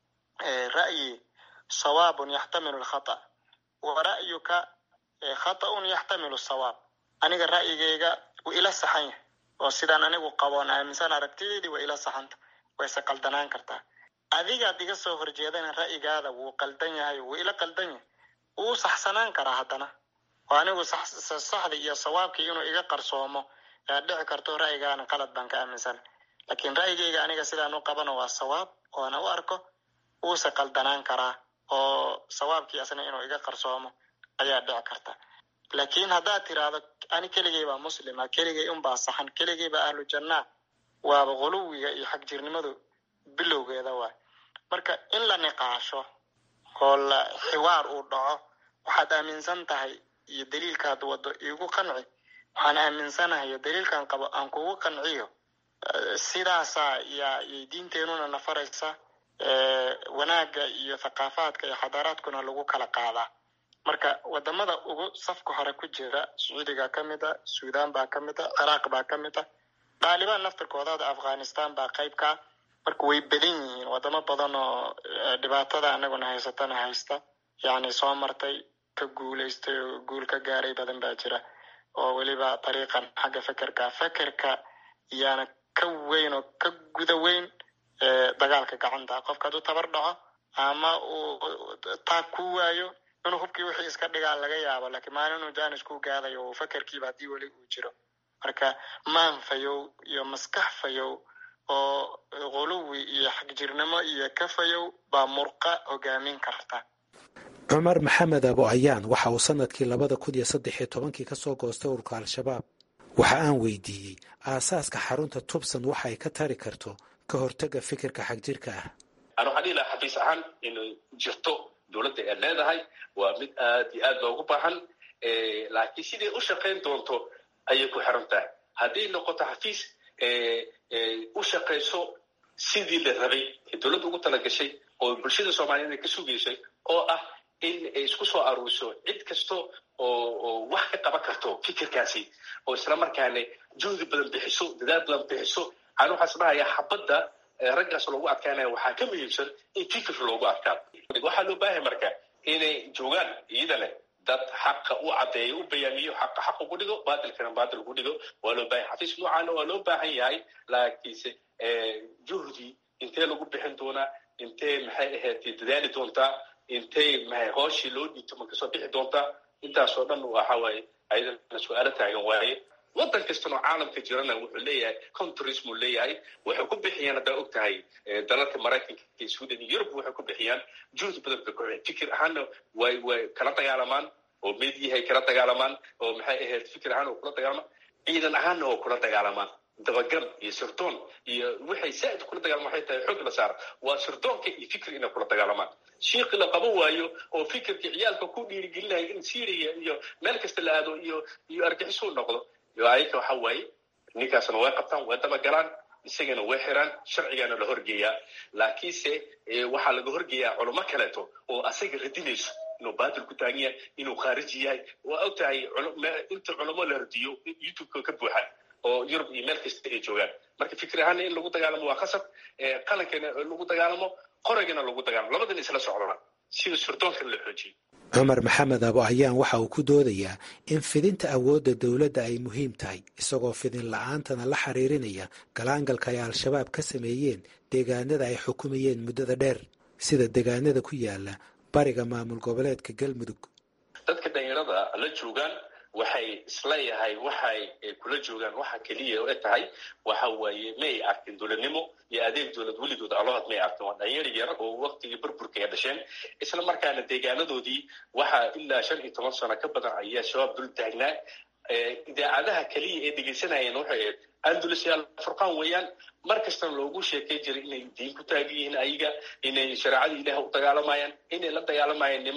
C: ra'yi sawaabun yaxtamilu alkhata wa ra'yuka khata'un yaxtamilu sawaab. aniga ra'yigayga wuu ila saxan yahay oo sidaan anigu qaboon aaminsan aragtideedii waa ila saxanta, wayse qaldanaan kartaa. adigaad iga soo horjeedana ra'yigaada wuu qaldan yahay, wuu ila qaldan yahay, wuu saxsanaan karaa haddana. oo anigu saxdii iyo sawaabkii inuu iga qarsoomo yaa dhici karto, ra'yigaana qalad baan ka aaminsan. laakiin ra'yigayga aniga sidaan u qabana waa sawaab oona u arko, wuuse qaldanaan karaa oo sawaabkii asna inuu iga qarsoomo ayaa dhici karta. laakiin haddaad tiraahdo ani keligay baa muslima, keligay unbaa saxan, keligay baa ahlu jannaa, waaba quluwiga iyo xagjirnimadu bilowgeeda waay. marka in la niqaasho oo la xiwaar uu dhaco, waxaad aaminsan tahay iyo daliilkaad wado iigu qanci, waxaan aaminsanahay iyo daliilkan qabo aan kugu qanciyo, sidaasaa yay diinteenuna nafaraysa. wanaagga iyo thaqaafaadka iyo xadaaraadkuna lagu kala qaadaa. marka wadamada ugu safka hore ku jira sacuudiga kamid ah, suudaan baa kamid ah, ciraaq baa kamid ah, dhaalibaan naftirkooda afghanistan baa qayb ka. marka way badan yihiin wadamo badan oo dhibaatada anaguna haysatana haysta, yani soo martay, ka guulaystay oo guul ka gaaray badan baa jira. oo weliba dariiqan xagga fekerka yaana ka weyn oo ka guda weyn dagaalka gacanta. qofka hadduu tabar dhaco ama uu taag ku waayo, inuu hubkii wixii iska dhigaa laga yaabo, laakiin maalin inuu jaanis ku gaadayo oo fekerkiiba haddii weli uu jiro. marka maan fayow iyo maskax fayow oo quluwi iyo xagjirnimo iyo ka fayow baa murqa hogaamin karta.
I: cumar maxamed abo ayaan waxa uu sanadkii 2013 ka soo goostay ururka al-shabaab. waxa aan weydiiyey aasaaska xarunta tubsan waxa ay ka tari karto ka hortaga fikirka xagjirka ah.
J: أنا waxaan ilaa xafiis ahaan inay jirto dawladda ay leedahay waa mid aad iyo aad loogu baahan, laakiin sidii u shaqayn doonto ayay ku xiran tahay. haddii noqoto xafiis u shaqayso sidii la rabay ee dawladda ugu talagashay oo bulshada Soomaaliyeed ka sugaysay, oo ah in ay isku soo aruuriso cid kasto oo wax ka qaban karto fikirkaasi, oo isla markaana juhdi badan bixiso, dadaal badan bixiso. aan waxaan dhahayaa xabadda raggaas loogu adkaanaya waxaa ka muhiimsan in fikir loogu adkaado. waxaa loo baahay marka inay joogaan iyadana dad xaqa u caddeeyo, u bayaamiyo, xaq ugu dhigo, baadilkana baadil ugu dhigo. waa loo baahay xafiis noocaana waa loo baahan yahay. laakiinse juhdi intee lagu bixin doonaa, intee maxay ahayd dadaali doontaa, intee maxay hooshii loo dhiibto ma kasoo bixi doontaa, intaasoo dhan waxa waaye ayadana su-aalo taagan waaye. waddan kastana oo caalamka jirana wuxuu leeyahay countries muu leeyahay, waxay ku bixiyaan haddaa og tahay dalalka maraykanka iyo Sweden iyo Yurub waxay ku bixiyaan juhdi badan bay ku bixiyaan. fikir ahaanna way kala dagaalamaan, oo meediyahay kala dagaalamaan, oo maxay ahayd fikir ahaan oo kula dagaalamaan, ciidan ahaanna oo kula dagaalamaan. dabagal iyo sirdoon iyo waxay saa'id kula dagaalamaan waxay tahay xoog la saar waa sirdoonka iyo fikir inay kula dagaalamaan. shiiqi la qaban waayo oo fikirka ciyaalka ku dhiirigelinaya in Syria iyo meel kasta la aado iyo argixisoo noqdo, ayaka waxa waaye ninkaasna way qabtaan, way dabagalaan, isagana way xiraan, sharcigana la horgeeyaa. laakiinse waxaa laga horgeeyaa culamo kaleeto oo asaga radinayso inuu baadil ku taagan yahay, inuu khaariji yahay. waa og tahay inta culamo la radiyo youtube-ka ka buuxaan oo Yurub iyo meel kasta ay joogaan. marka fikir ahaan in lagu dagaalamo waa khasab, qalankana lagu dagaalamo, qoragana lagu dagaalamo, labadan isla socdaan sida sirdoonkan la xoojiyo.
I: cumar maxamed abo ayaan waxa uu ku doodayaa in fidinta awoodda dawladda ay muhiim tahay, isagoo fidin la-aantana la xiriirinaya galaangalka ay al-shabaab ka sameeyeen deegaanada ay xukumayeen muddada dheer, sida deegaanada ku yaala bariga maamul goboleedka galmudug.
J: dadka dhalinyarada la joogaan waxay isleeyahay waxay kula joogaan waxa keliya oo tahay waxa waaye may arkin dowladnimo iyo adeeg dowlad weligood alood may arkin. waa dhalinyaro yar oo waqtigii burburka ay dhasheen, isla markaana deegaanadoodii waxaa ilaa 15 sano ka badan ayaa shabaab dul taagnaa. idaacadaha keliya ee dhegaysanayeen waxay ahayd andalus iyo alfurqaan weeyaan. mar kastana loogu sheekay jiray inay diin ku taagan yihiin ayaga, inay shareecada ilaah u dagaalamayaan, inay la dagaalamayaan niman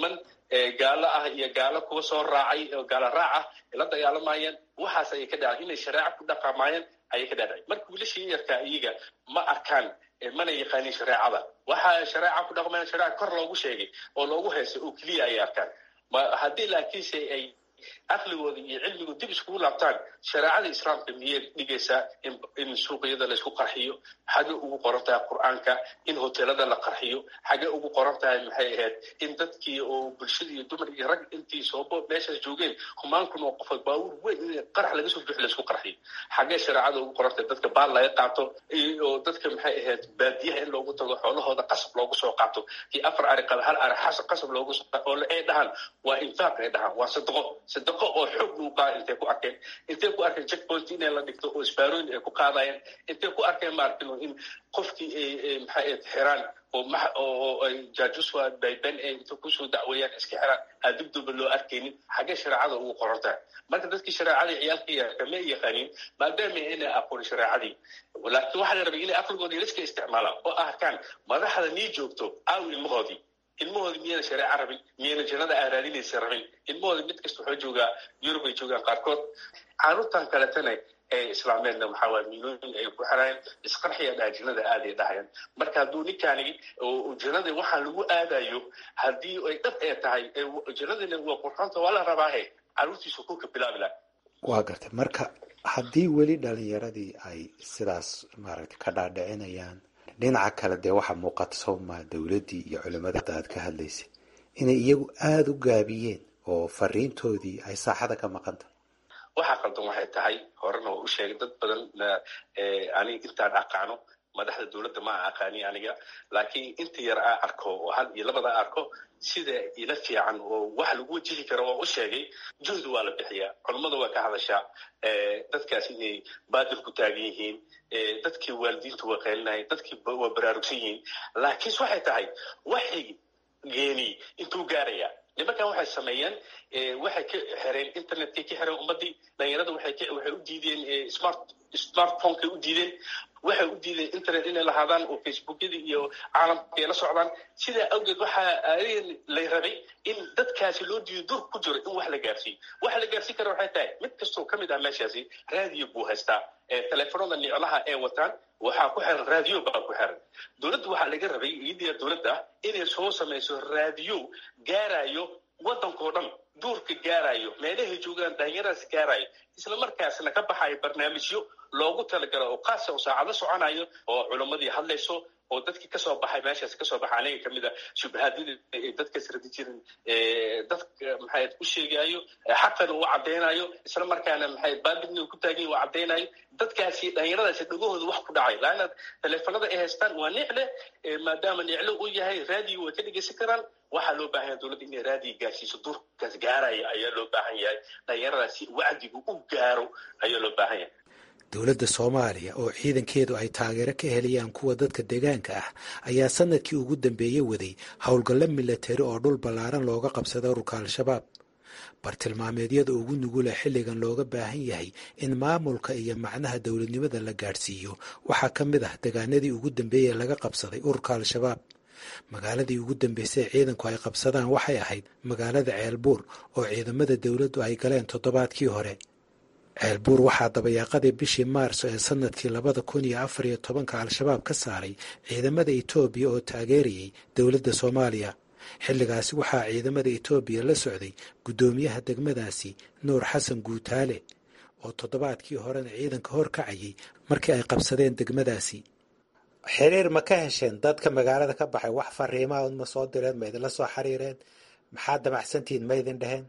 J: gaalo ah iyo gaalo kuwa soo raacay oo gaalo raac ah la dagaalamayeen waxaas ayay ka dhacay inay shareeco ku dhaqamayeen ayay ka dhacday marka wiilashii yarkaa iyaga ma arkaan mana yaqaanin shareecada waxaa shareeca ku dhaqmayaan shareeca kor loogu sheegay oo loogu heesay oo keliya ayay arkaan haddii laakiinse ay aqligooda iyo cilmigooda dib iskugu laabtaan shareecada islaamka miyay dhigaysaa in suuqyada laysku qarxiyo xagee ugu qoran tahay qur'aanka in hoteelada la qarxiyo xagee ugu qoran tahay maxay ahayd in dadkii oo bulshada iyo dumar iyo rag intii soobo meeshaas joogeen humaankun oo qofood baabuur weyn in qarax laga soo bixi laysku qarxiyo xagee shareecada ugu qoran tahay dadka baal laga qaato oo dadka maxay ahayd baadiyaha in loogu tago xoolahooda qasab loogu soo qaato kii 4 ari qaba 1 ari qasab loogu soo qaato oo ay dhahaan waa infaaq ay dhahaan waa sadaqo oo xoog lagu qaado intay ku arkeen checkpoint inay la dhigto oo isbaarooyin ay ku qaadayeen intay ku arkeen maarkin in qofkii maxay ahayd xiraan oo ay jaajuswa bayben ay inta kusoo dacweeyaan iska xiraan adibduba loo arkaynin xagee shareecada ugu qoran tahay marka dadkii shareecadii ciyaalkii kama yaqaanin maadaama inay aqoon shareecadii laakiin waxaa la rabay inay aqligooda iska isticmaalaan oo arkaan madaxda nii joogto aawi ilmahoodii miyana shareeca rabin miyana jannada aaraadinaysa rabin ilmahooda mid kasta wuxuu joogaa yurub ay joogaan qaarkood caruurtan kaletana ee islaameedna waxaa waa miilooyin ay ku xirayaan isqarxiya dhaha jannada aaday dhahayaan marka hadduu ninkaani jannada waxaa lagu aadayo haddii ay dhab ee tahay jannadina waa qurxoonta waa la rabaahe caruurtiisu ku ka bilaabi laha
I: waa gartay marka haddii weli dhalinyaradii ay sidaas maaragtay ka dhaadhicinayaan dhinaca kale dee waxaa muuqata soomaa dowladdii iyo culimmada hadda aad ka hadlaysay inay iyagu aada u gaabiyeen oo fariintoodii ay saaxada ka maqan tahay
J: waxaa qaldan waxay tahay horena waa u sheegay dad badan aniga intaan aqaano madaxda dowladda ma aqaani aniga laakiin inta yar aa arko oo hal iyo labada arko sida ila fiican oo wax lagu wajihi karo waa u sheegay juhdi waa la bixiyaa culimmada waa ka hadashaa dadkaas inay baadil ku taagan yihiin dadkii waalidiintu waa qeylinahay dadkii waa baraarugsan yihiin laakiinse waxay tahay waxay geeni intuu gaaraya nimankan waxay sameeyeen waxay ka xireen internetkay ka xireen ummadii dhalinyarada waxay u diideen smartphonekay u diideen waxay u diideen internet inay lahaadaan oo facebookyadii iyo caalamka ay la socdaan sidaa awgeed waxaa la rabay in dadkaasi loo diido dur ku jiro in wax la gaarsiiyo waxa la gaarsiin kara waxay tahay mid kastoo ka mid ah meeshaasi raadiyo buu haystaa teleefanada niclaha ee wataan waxaa ku xiran raadiyo baa ku xiran dowladda waxaa laga rabay iyadiya dowladda inay soo samayso raadiyo gaarayo waddankao dhan duurka gaarayo meelahay joogaan dhalinyaradaas gaarayo isla markaasna ka baxayo barnaamijyo loogu talagalo oo qaasa oo saacado soconayo oo culimmadii hadlayso oo dadkii kasoo baxay meeshaas kasoo baxa aniga kamid a shubahaadyada ay dadkaas radi jirin dadka maxay u sheegayo xaqana uu caddaynayo isla markaana maxay baadilna ku taagan uu caddaynayo dadkaasi dhalinyaradaasi dhagahooda wax ku dhacay laana teleefanada ay haystaan waa nicle maadaama nicle uu yahay raadiyo way ka dhegeysan karaan waxaa loo baahan yahay dowladda inay raadiyo gaarsiiso durkaas gaaraya ayaa loo baahan yahay dhalinyaradaasi wacdigu u gaaro ayaa loo baahan yahay
I: dowladda soomaaliya oo ciidankeedu ay taageero ka helayaan kuwa dadka deegaanka ah ayaa sanadkii ugu dambeeyey waday howlgallo milatari oo dhul ballaaran looga qabsada ururka al-shabaab bartilmaameedyada ugu nugula xilligan looga baahan yahay in maamulka iyo macnaha dowladnimada la gaadhsiiyo waxaa ka mid ah deegaanadii ugu dambeeyey laga qabsaday ururka al-shabaab magaaladii ugu dambeysay ciidanku ay qabsadaan waxay ahayd magaalada ceelbuur oo ciidamada dowladdu ay galeen toddobaadkii hore ceelbuur waxaa dabayaaqadii bishii maarso ee sanadkii 2014 al-shabaab ka saaray ciidamada etoobiya oo taageerayay dowladda soomaaliya xilligaasi waxaa ciidamada etoobiya la socday guddoomiyaha degmadaasi nuur xasan guutaale oo toddobaadkii horena ciidanka hor kacayay markii ay qabsadeen degmadaasi xiriir ma ka hesheen dadka magaalada ka baxay wax fariimaa ma soo direen ma idinla soo xiriireen maxaa damacsantihiin ma idin dheheen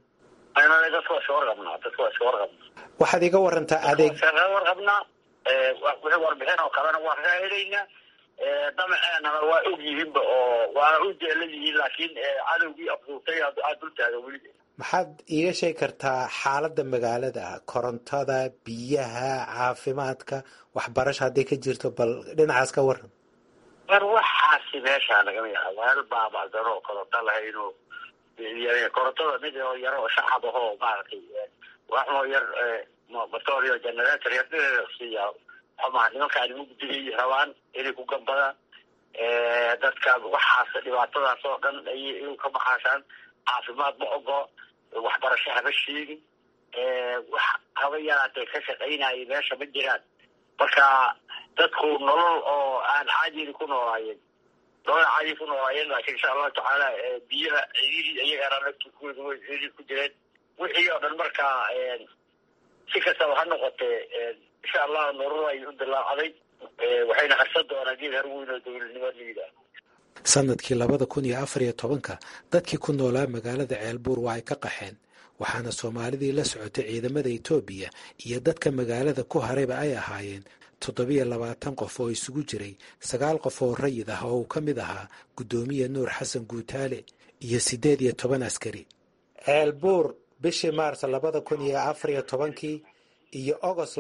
I: waxaad iga warantaa adeeg
K: warqabnaa wixii warbixin oo kalena waan ka helaynaa damaceenana waa og yihiinba oo waana u jeelan yihiin laakiin cadowgii afduurtay aad dul taaga weli
I: maxaad iiga sheegi kartaa xaaladda magaalada korontada biyaha caafimaadka waxbarasho hadday ka jirto bal dhinacaas ka waran
K: war waxaasi meeshaa lagama yaha weel baabacdano oo koronto lahayno korontada mid oo yaro oo shacab ahoo maaragtay waxoo yar motorio generator yar siiya xumaa nimankaani mugdigay rabaan inay ku gambadaan dadka waxaas dhibaatadaas oo dhan ayay ka maqaashaan caafimaad ma ogo waxbarasho haba sheegin wax haba yaraatee ka shaqaynaya meesha ma jiraan. marka dadku nolol oo aan caadi ku noolaayeen laakiin insha allahu tacaala biyaha ciidii iyagana laftirkooda way ciidii ku jireen wixii oo dhan markaa si kastaba ha noqotee insha allah nolol ay u dilaacday waxayna harsan doonaa geed harweyn oo dowladnimo liida.
I: sanadkii 2014 dadkii ku noolaa magaalada ceelbuur waa ay ka qaxeen waxaana soomaalidii la socotay ciidamada Itoobiya iyo dadka magaalada ku harayba ay ahaayeen 27 qof oo isugu jiray 9 qof oo rayid ah oo ka mid ahaa gudoomiye Nuur Xasan Guutaale iyo 18 askari. ceelbuur bishii Maars 2014 iyo August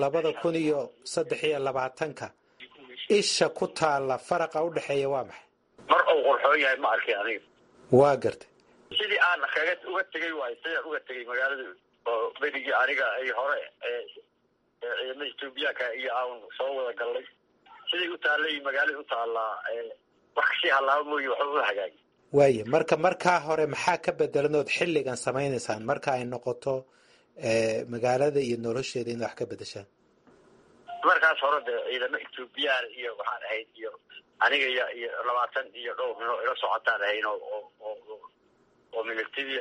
I: 2023 isha ku taala faraqa u dhaxeeya waa maxay?
K: mar uu qorxoon yahay ma arkay aniga.
I: waa gartay
K: sidii aan uga tegay magaalada oo berigii aniga ay hore ciidamada Itoobiyaanka iyo aan soo wada galay sidii u taalay magaalada u taalaa wax kasii halaabo mooyo wax u hagaagay.
I: waaye markaa hore maxaa ka bedelanood xilligan samaynaysaan marka ay noqoto magaalada iyo nolosheeda in wax ka bedeshaan?
K: markaas hore ciidamada Itoobiyaan iyo waxaan ahayd iyo aniga iyo 20 iyo dhowr nin oo ila socotaan ahayn oo militariga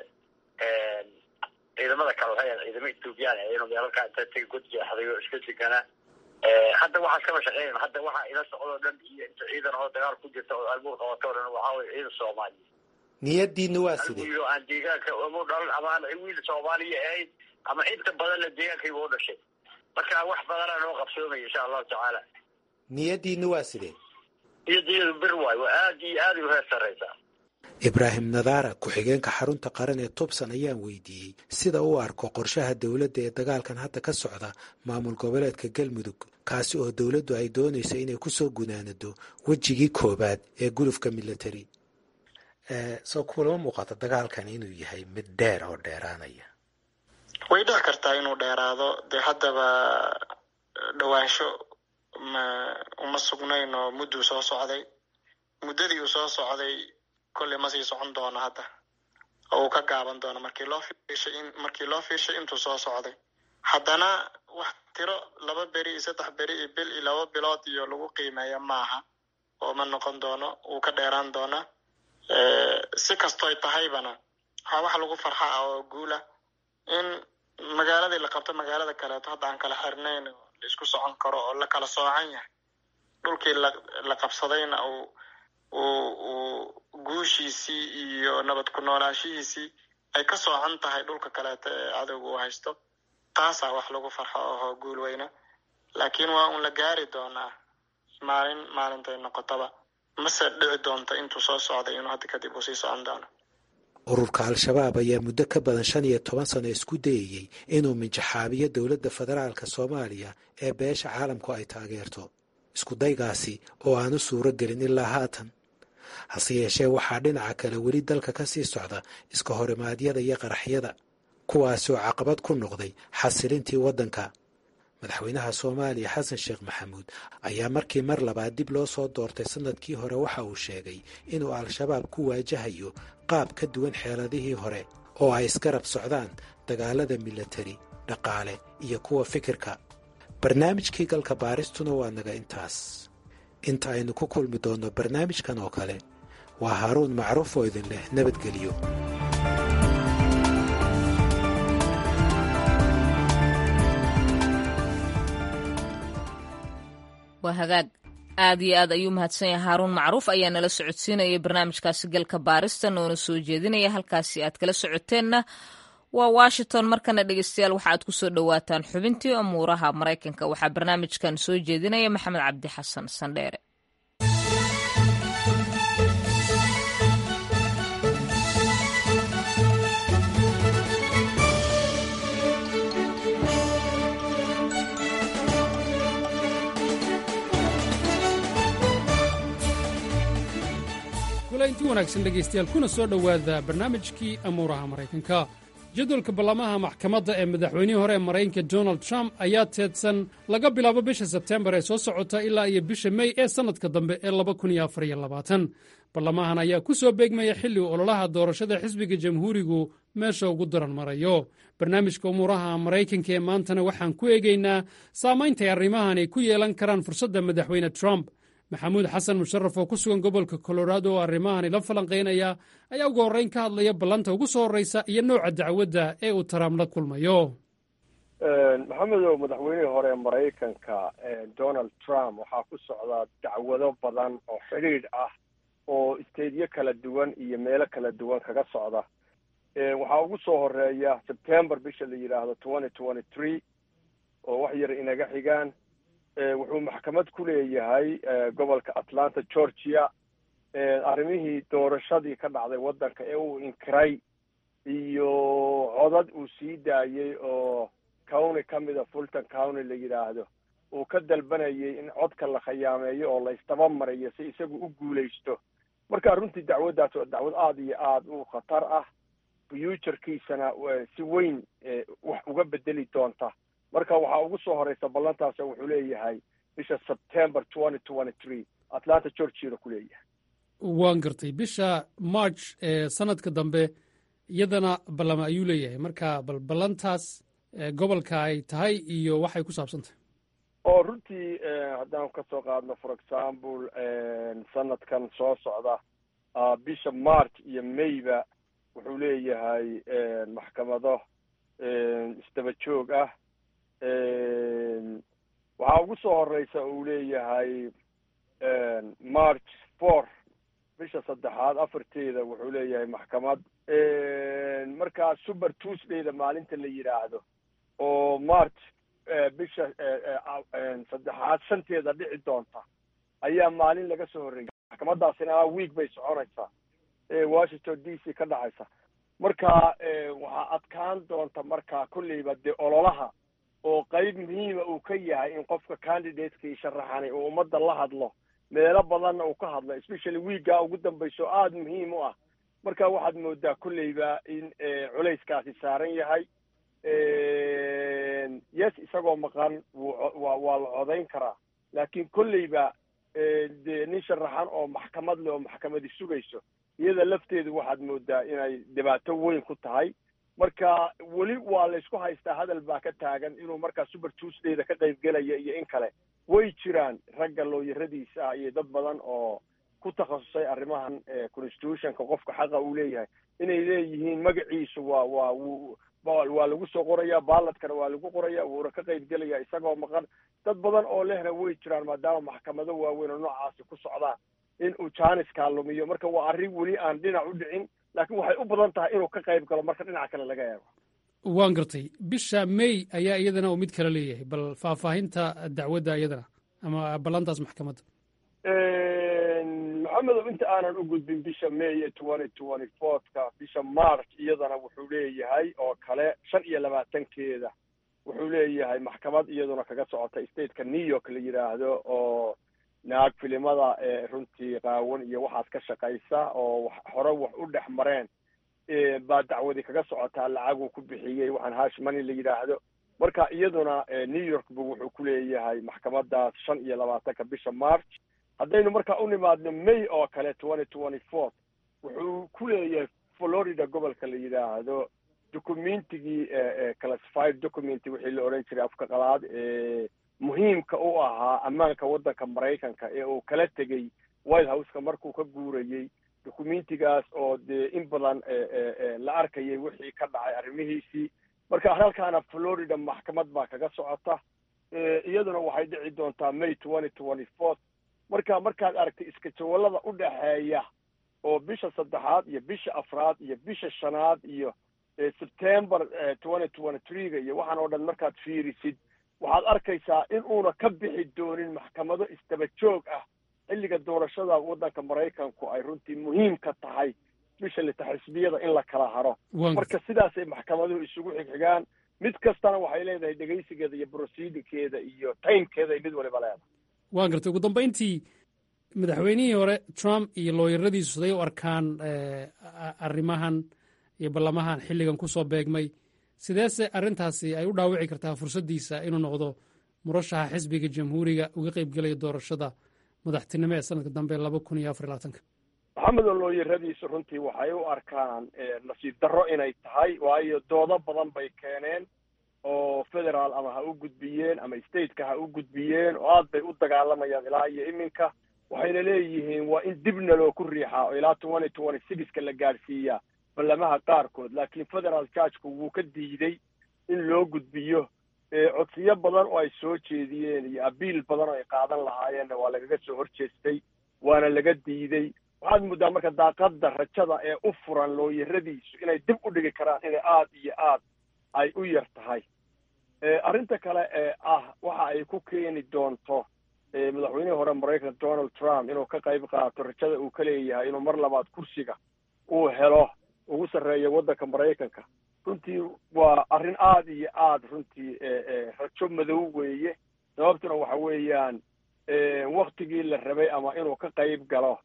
K: ciidamada kale waxay ciidamada Itoobiyaan ay inuu meelka inta tagay guddiga xaday oo iska digana hadda waxa kama shaqeeyeen hadda waxa ila socdo dhan iyo inta ciidan oo dagaal ku jirta oo albuur qabato dhan waxa way ciidan Soomaali
I: niyadiinu waa sidee?
K: iyo aan deegaanka oo dhalin amaan ay wiil Soomaali ay ama inta badan deegaanka uu dhashay marka wax badan oo qabsoomay insha Allah taala.
I: niyadiinu waa sidee?
K: niyadiinu bir waay aad iyo aad u heesaraysa.
I: Ibraahim Nadaara ku-xigeenka xarunta qaran ee Tubsan ayaan weydiiyey sida uu arko qorshaha dawladda ee dagaalkan hadda ka socda maamul goboleedka Galmudug kaasi oo dawladdu ay doonayso inay ku soo gunaanado wejigii koobaad ee gulufka military. soo kulama muuqata dagaalkan inuu yahay mid dheer oo dheeraanaya?
C: way dhici kartaa inuu dheeraado dee haddaba dhawaansho uma sugnayn oo mudduu soo socday muddadii uu soo socday kolley ma sii socon doono hadda oo uu ka gaaban doono markii loo fiirshay intuu soo socday haddana wax tiro 2 beri 3 beri iyo bil iyo 2 bilood iyo lagu qiimeeyo maaha oo ma noqon doono uu ka dheeraan doona si kastoo ay tahaybana waxaa wax lagu farxaa oo guula in magaaladii la qabto magaalada kaleeto hadda aan kala xirnayn la isku socon karo oo la kala soocan yahay dhulkii la qabsadayna uu guushiisii iyo nabad ku noolaashihiisii ay ka soocan tahay dhulka kaleeto ee cadowga uu haysto taasaa wax lagu farxo oo guul weyna laakiin waa un la gaari doonaa maalintay noqotaba mase dhici doonta intuu soo socday inuu hadda kadib uu sii socon doono.
I: ururka al-shabaab ayaa muddo ka badan 15 sano isku dayayay inuu minjaxaabiyo dowladda federaalka Soomaaliya ee beesha caalamku ay taageerto isku daygaasi oo aanu suuro gelin ilaa haatan. hase yeeshee waxaa dhinaca kale weli dalka ka sii socda iska horimaadyada iyo qaraxyada kuwaasi oo caqabad ku noqday xasilintii waddanka. madaxweynaha Soomaaliya Xasan Sheekh Maxamuud ayaa markii mar labaad dib loo soo doortay sanadkii hore waxa uu sheegay inuu al-shabaab ku waajahayo qaab ka duwan xeeladihii hore oo ay isgarab socdaan dagaalada military, dhaqaale iyo kuwa fikirka. barnaamijkii galka baaristuna waa naga intaas. inta aynu ku kulmi doonno barnaamijkan oo kale waa Haaruun Macruuf oo idin leh nabadgelyo.
A: waa hagaag aad iyo aad ayuu mahadsan yahay Haaruun Macruuf ayaa nala socodsiinaya barnaamijkaasi galka baarista noona soo jeedinaya halkaasi aad kala socoteenna waa Washington. markana dhegeystayaal waxaad ku soo dhawaataan xubintii amuuraha Mareykanka waxaa barnaamijkan soo jeedinaya Maxamed Cabdi Xasan Sandheere.
L: intii wanaagsan dhegaystayaal kuna soo dhowaada barnaamijkii amuuraha Maraykanka. jadwalka ballamaha maxkamadda ee madaxweynihii hore ee maraykanka donald trump ayaa teedsan laga bilaabo bisha sebtembar ee soo socota ilaa iyo bisha mey ee sannadka dambe ee ballamahan ayaa ku soo beegmaya xilli uu ololaha doorashada xisbiga jamhuurigu meesha ugu daran marayo barnaamijka umuuraha maraykanka ee maantana waxaan ku eegaynaa saamayntaay arrimahan ay ku yeelan karaan fursadda madaxweyne trump maxamuud xasan musharaf oo ku sugan gobolka colorado oo arrimahani la falanqaynaya ayaa ugu horrayn ka hadlaya ballanta ugu soo horraysa iyo nooca dacwadda ee uu trump la kulmayo
M: maxamedow madaxweynihii hore ee maraykanka donald trump waxaa ku socdaa dacwado badan oo xidhiidh ah oo isteedyo kala duwan iyo meelo kala duwan kaga socda waxaa ugu soo horeeya sebtembar bisha la yidhaahdo oo wax yar inaga xigaan wuxuu maxkamad ku leeyahay gobolka atlanta georgia arrimihii doorashadii ka dhacday waddanka ee uu inkiray iyo codad uu sii daayey oo county ka mida fulton county la yidhaahdo uu ka dalbanayay in codka la khiyaameeyo oo la isdabamarayo si isagu u guulaysto marka runtii dacwaddaas waa dacwad aada iyo aada u khatar ah futurkiisana si weyn wax uga bedeli doonta marka waxaa ugu soo horeysa ballantaas wuxuu leeyahay bisha September 2023 Atlanta Georgia ku leeyahay
L: waan gartay bisha March sanadka dambe iyadana ballama ayuu leeyahay marka ballantaas gobolka ay tahay iyo waxay ku saabsantahay
M: oo runtii haddaan ka soo qaadno for example sanadkan soo socda bisha March iyo Mayba wuxuu leeyahay maxkamado isdaba joog ah waxaa ugu soo horeysa uu leeyahay March 4 bisha saddexaad afarteeda wuxuu leeyahay maxkamad markaa Super Tuesdayda maalinta la yiraahdo oo March bisha saddexaad shanteeda dhici doonta ayaa maalin laga soo horeeyay maxkamadaasina week bay soconaysaa Washington DC ka dhacaysa marka waxaa adkaan doonta markaa kulleyba dee ololaha oo qayb muhiima uu ka yahay in qofka candidateka sharaxanay oo ummadda la hadlo meelo badanna uu ka hadlo especially weekga ugu dambayso aada muhiim u ah marka waxaad moodaa kulleyba in culayskaasi saaran yahay yes isagoo maqan waa la codayn karaa laakiin kulleyba dee nin sharaxan oo maxkamad leh oo maxkamadi sugayso iyada lafteedu waxaad moodaa inay dhibaato weyn ku tahay marka weli waa la isku haystaa hadal baa ka taagan inuu markaa Super Tuesdayda ka qayb gelaya iyo in kale way jiraan ragga looyaradiisa iyo dad badan oo ku takhasusay arrimahan constitutionka qofka xaqa uu leeyahay inay leeyihiin magaciisu waa lagu soo qorayaa baaladkana waa lagu qorayaa wuuna ka qayb gelaya isagoo maqan dad badan oo lehna way jiraan maadaama maxkamado waaweyn oo noocaasi ku socdaan in uu jaaniskaa lumiyo marka waa arrin weli aan dhinac u dhicin laakiin waxay u badan tahay inuu ka qayb galo marka dhinaca kale laga eego
L: waan gartay bisha May ayaa iyadana uu mid kale leeyahay bal faahfaahinta dacwadda iyadana ama ballantaas maxkamadda
M: maxamed inta aanan u gudbin bisha May 2024ka bisha March iyadana wuxuu leeyahay oo kale 25keeda wuxuu leeyahay maxkamad iyaduna kaga socota stateka New York la yiraahdo oo naag filimada runtii qaawan iyo waxaas ka shaqaysa oo hore wax u dhex mareen baa dacwadi kaga socotaa lacag uu ku bixiyey waxaan hash money la yiraahdo marka iyaduna New York buu wuxuu ku leeyahay maxkamadaas 25ka bisha March haddaynu markaa u nimaadno May oo kale 2024 wuxuu ku leeyahay Florida gobolka la yiraahdo documentigii classified document wixii la oran jiray afka qalaad muhiimka u ahaa ammaanka waddanka Mareykanka ee uu kala tegay White House-ka markuu ka guurayay dokumentigaas oo dee in badan la arkayay wixii ka dhacay arrimihiisii marka halkaana Florida maxkamad baa kaga socota iyaduna waxay dhici doontaa May 2024 markaad aragtay iska jawalada u dhaxeeya oo bisha saddexaad iyo bisha afraad iyo bisha shanaad iyo September 2023 iyo waxaan oo dhan markaad fiirisid waxaad arkaysaa in uuna ka bixi doonin maxkamado isdaba joog ah xilliga doorashada waddanka Mareykanku ay runtii muhiim ka tahay bisha xisbiyada in la kala haro marka sidaasay maxkamaduhu isugu xigxigaan mid kastana waxay leedahay dhegaysigeeda iyo proceedingkeeda iyo timekeeda mid waliba leedahay
L: waan gartay ugu dambeyntii madaxweynihii hore Trump iyo looyaradiisu siday u arkaan arrimahan iyo ballamahan xilligan ku soo beegmay sideese arrintaasi ay u dhaawici kartaa fursaddiisa inuu noqdo murashaxa xisbiga jamhuuriga uga qaybgelaya doorashada madaxtinimo ee sanadka dambe
M: maxamed oo looyaradiisu runtii waxay u arkaan nasiib darro inay tahay waayo doodo badan bay keeneen oo federaal ama ha u gudbiyeen ama stateka ha u gudbiyeen oo aad bay u dagaalamayaan ilaa iyo iminka waxayna leeyihiin waa in dibna loo ku riixaa oo ilaa 2026 la gaadhsiiyaa ballamaha qaarkood laakiin federal judgeku wuu ka diiday in loo gudbiyo codsiyo badan oo ay soo jeediyeen iyo abiil badan oo ay qaadan lahaayeenna waa lagaga soo horjeestay waana laga diiday waxaad muddaa marka daaqadda rajada ee u furan looyaradiisu inay dib u dhigi karaan inay aad iyo aad ay u yar tahay arrinta kale ee waxa ay ku keeni doonto madaxweynihii hore maraykanka Donald Trump inuu ka qayb qaato rajada uu ka leeyahay inuu mar labaad kursiga uu helo ugu sarreeyo waddanka maraykanka runtii waa arrin aad iyo aad runtii rajo madow weeye sababtuna waxa weeyaan waktigii la rabay ama inuu ka qayb galo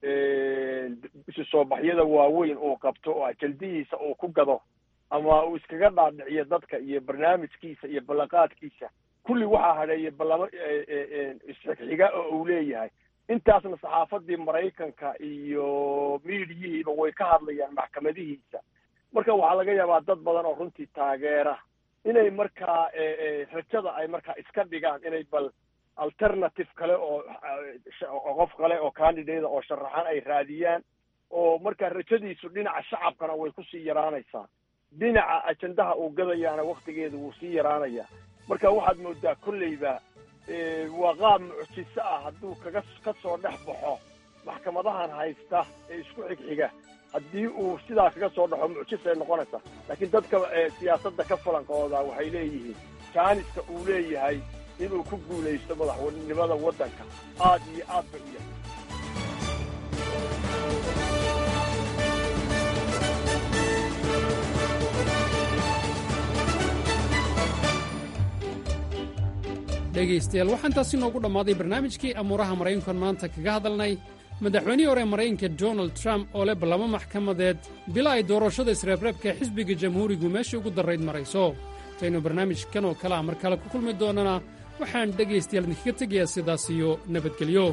M: isu soo baxyada waaweyn uu qabto oo ajaldihiisa uu ku gado ama uu iskaga dhaadhiciyo dadka iyo barnaamijkiisa iyo ballanqaadkiisa kulli waxaa hadheeyay ballamo isxigxiga oo uu leeyahay intaasna saxaafadii maraykanka iyo miidiyihiiba way ka hadlayaan maxkamadihiisa marka waxaa laga yaabaa dad badan oo runtii taageera inay markaa rajada ay markaa iska dhigaan inay bal alternative kale oo qof kale oo candidate oo sharaxan ay raadiyaan oo markaa rajadiisu dhinaca shacabkana way kusii yaraanaysaa dhinaca ajandaha uu gadayaana waktigeedu wuu sii yaraanayaa marka waxaad moodaa kolleyba waa qaab mucjiso ah hadduu ka soo dhex baxo maxkamadahan haysta ee isku xigxiga haddii uu sidaa kaga soo dhaxo mucjisay noqonaysa laakiin dadka siyaasadda ka falankooda waxay leeyihiin jaaniska uu leeyahay inuu ku guulaysto madaxweynenimada waddanka aad iyo aad ba u yahay
L: dhegaystayaal waxaan taasi noogu dhammaaday barnaamijkii amuuraha maraykankan maanta kaga hadalnay madaxweynihii hore maraykanka donald trump oo leh ballamo maxkamadeed bila ay doorashada isreebreebka ee xisbiga jamhuurigu meeshii ugu darrayd marayso intaynu barnaamijkan oo kale a mar kale ku kulmi doonnana waxaan dhegaystayaal idinkaga tegayaa sidaas iyo nabadgelyo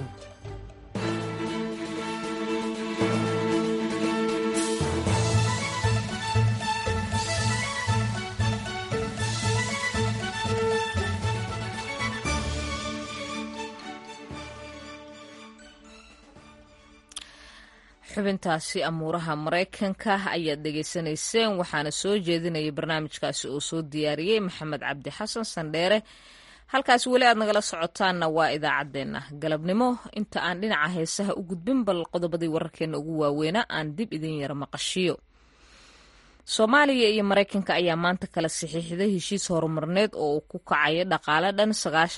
A: xubintaasi amuuraha maraykanka ayaad dhegaysanayseen waxaana soo jeedinayay barnaamijkaasi oo soo diyaariyey maxamed cabdi xasan sandheere halkaas weli aad nagala socotaanna waa idaacaddeenna galabnimo inta aan dhinaca heesaha u gudbin bal qodobadii wararkeenna ugu waaweynaa aan dib idin yara maqashiyo soomaaliya iyo maraykanka ayaa maanta kala saxiixday heshiis horumarneed oo uu ku kacaya dhaqaale dhan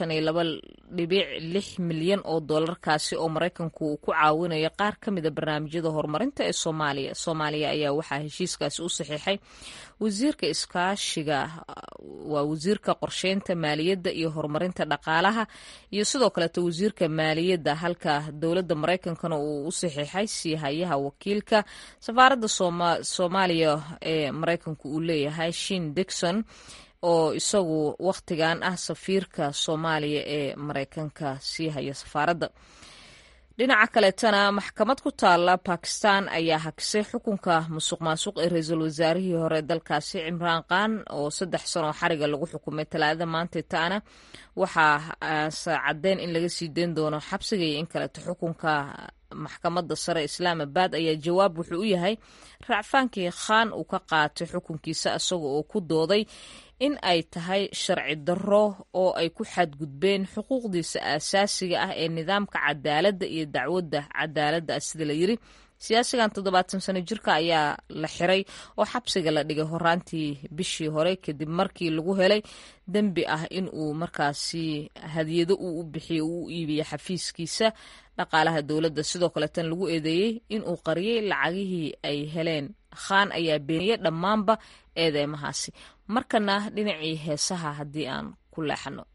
A: 92.6 milyan oo doolarkaasi oo maraykanku uu ku caawinayo qaar ka mida barnaamijyada horumarinta ee soomaaliya ayaa waxaa heshiiskaasi u saxiixay wasiirka iskaashiga waa wasiirka qorsheynta maaliyadda iyo horumarinta dhaqaalaha iyo sidoo kaleeto wasiirka maaliyadda halka dowladda maraykankana uu u saxiixay siihayaha wakiilka safaaradda soomaaliya ee maraykanku uu leeyahay shin dixon oo isagu wakhtigan ah safiirka soomaaliya ee maraykanka sii haya safaaradda dhinaca kaleetana maxkamad ku taala bakistan ayaa hakisay xukunka musuq maasuq ee ra-iisul wasaarihii hore dalkaasi cimraan khan oo 3 sano xariga lagu xukumay talaadada maanta taana waxaa caddeyn in laga sii deyn doono xabsiga iyo in kaleeto xukunka maxkamadda sare islaamabad ayaa jawaab wuxuu u yahay raacfaankii khan uu ka qaatay xukunkiisa isaga oo ku dooday in ay tahay sharci darro oo ay ku xadgudbeen xuquuqdiisa aasaasiga ah ee nidaamka cadaaladda iyo dacwadda cadaaladda ah sida la yiri siyaasigan 70 sano jirka ayaa la xiray oo xabsiga la dhigay horaantii bishii hore kadib markii lagu helay dembi ah in uu markaasi hadiyado uu u bixiyo uu iibiyo xafiiskiisa dhaqaalaha dowladda sidoo kale tan lagu eedeeyey in uu qariyay lacagihii ay heleen khan ayaa beeniyey dhammaanba eedeymahaasi markana dhinacii heesaha haddii aan ku leexano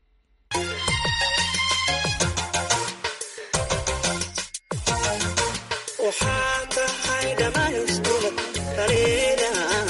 N: waxaa tahay dhammaan isdulad kaleeda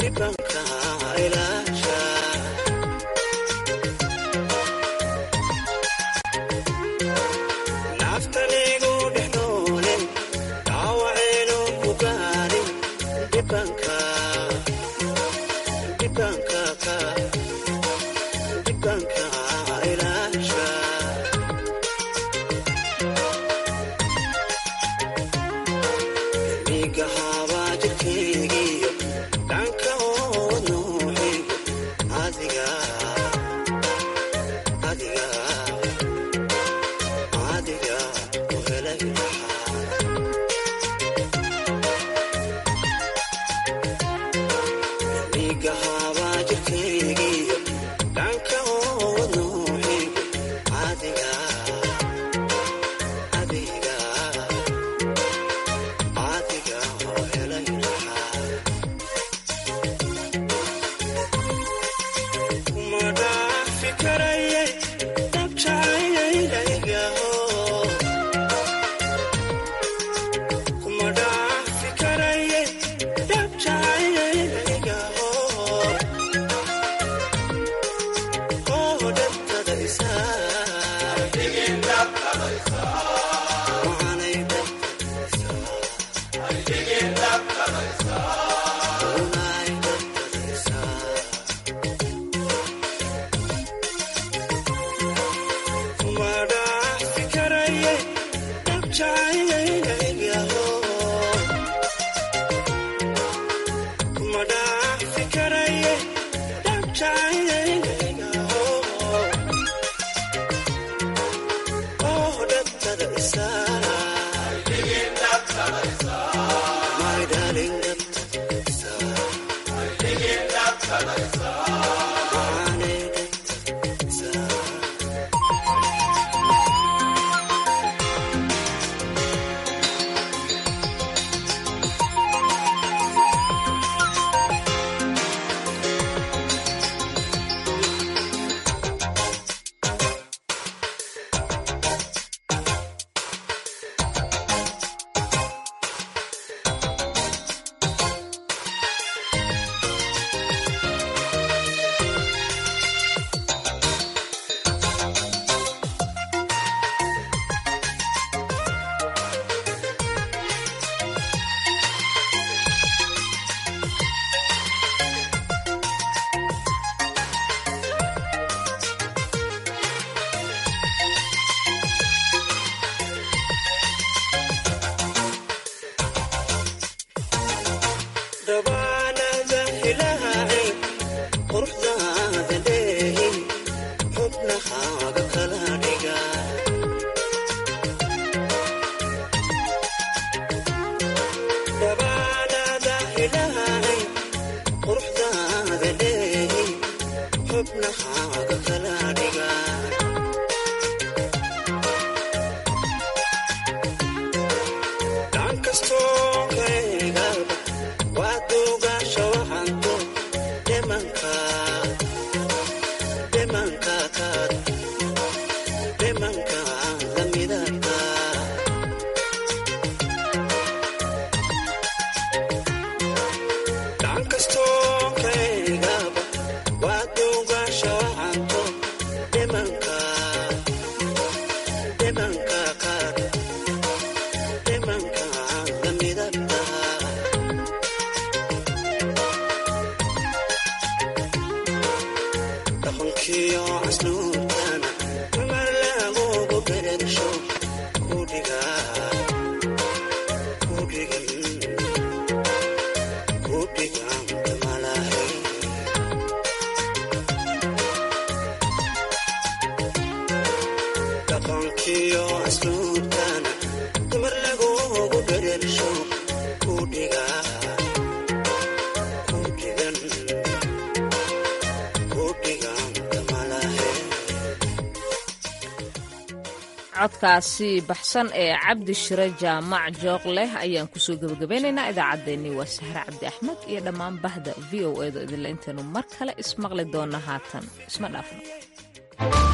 A: codkaasi baxsan ee cabdi shire jaamac jooq leh ayaan kusoo gebagabeynaynaa idaacaddeenii waa sahre cabdi axmed iyo dhammaan bahda v o edo idinla intaynu mar kale ismaqli doonna haatan isma dhaafno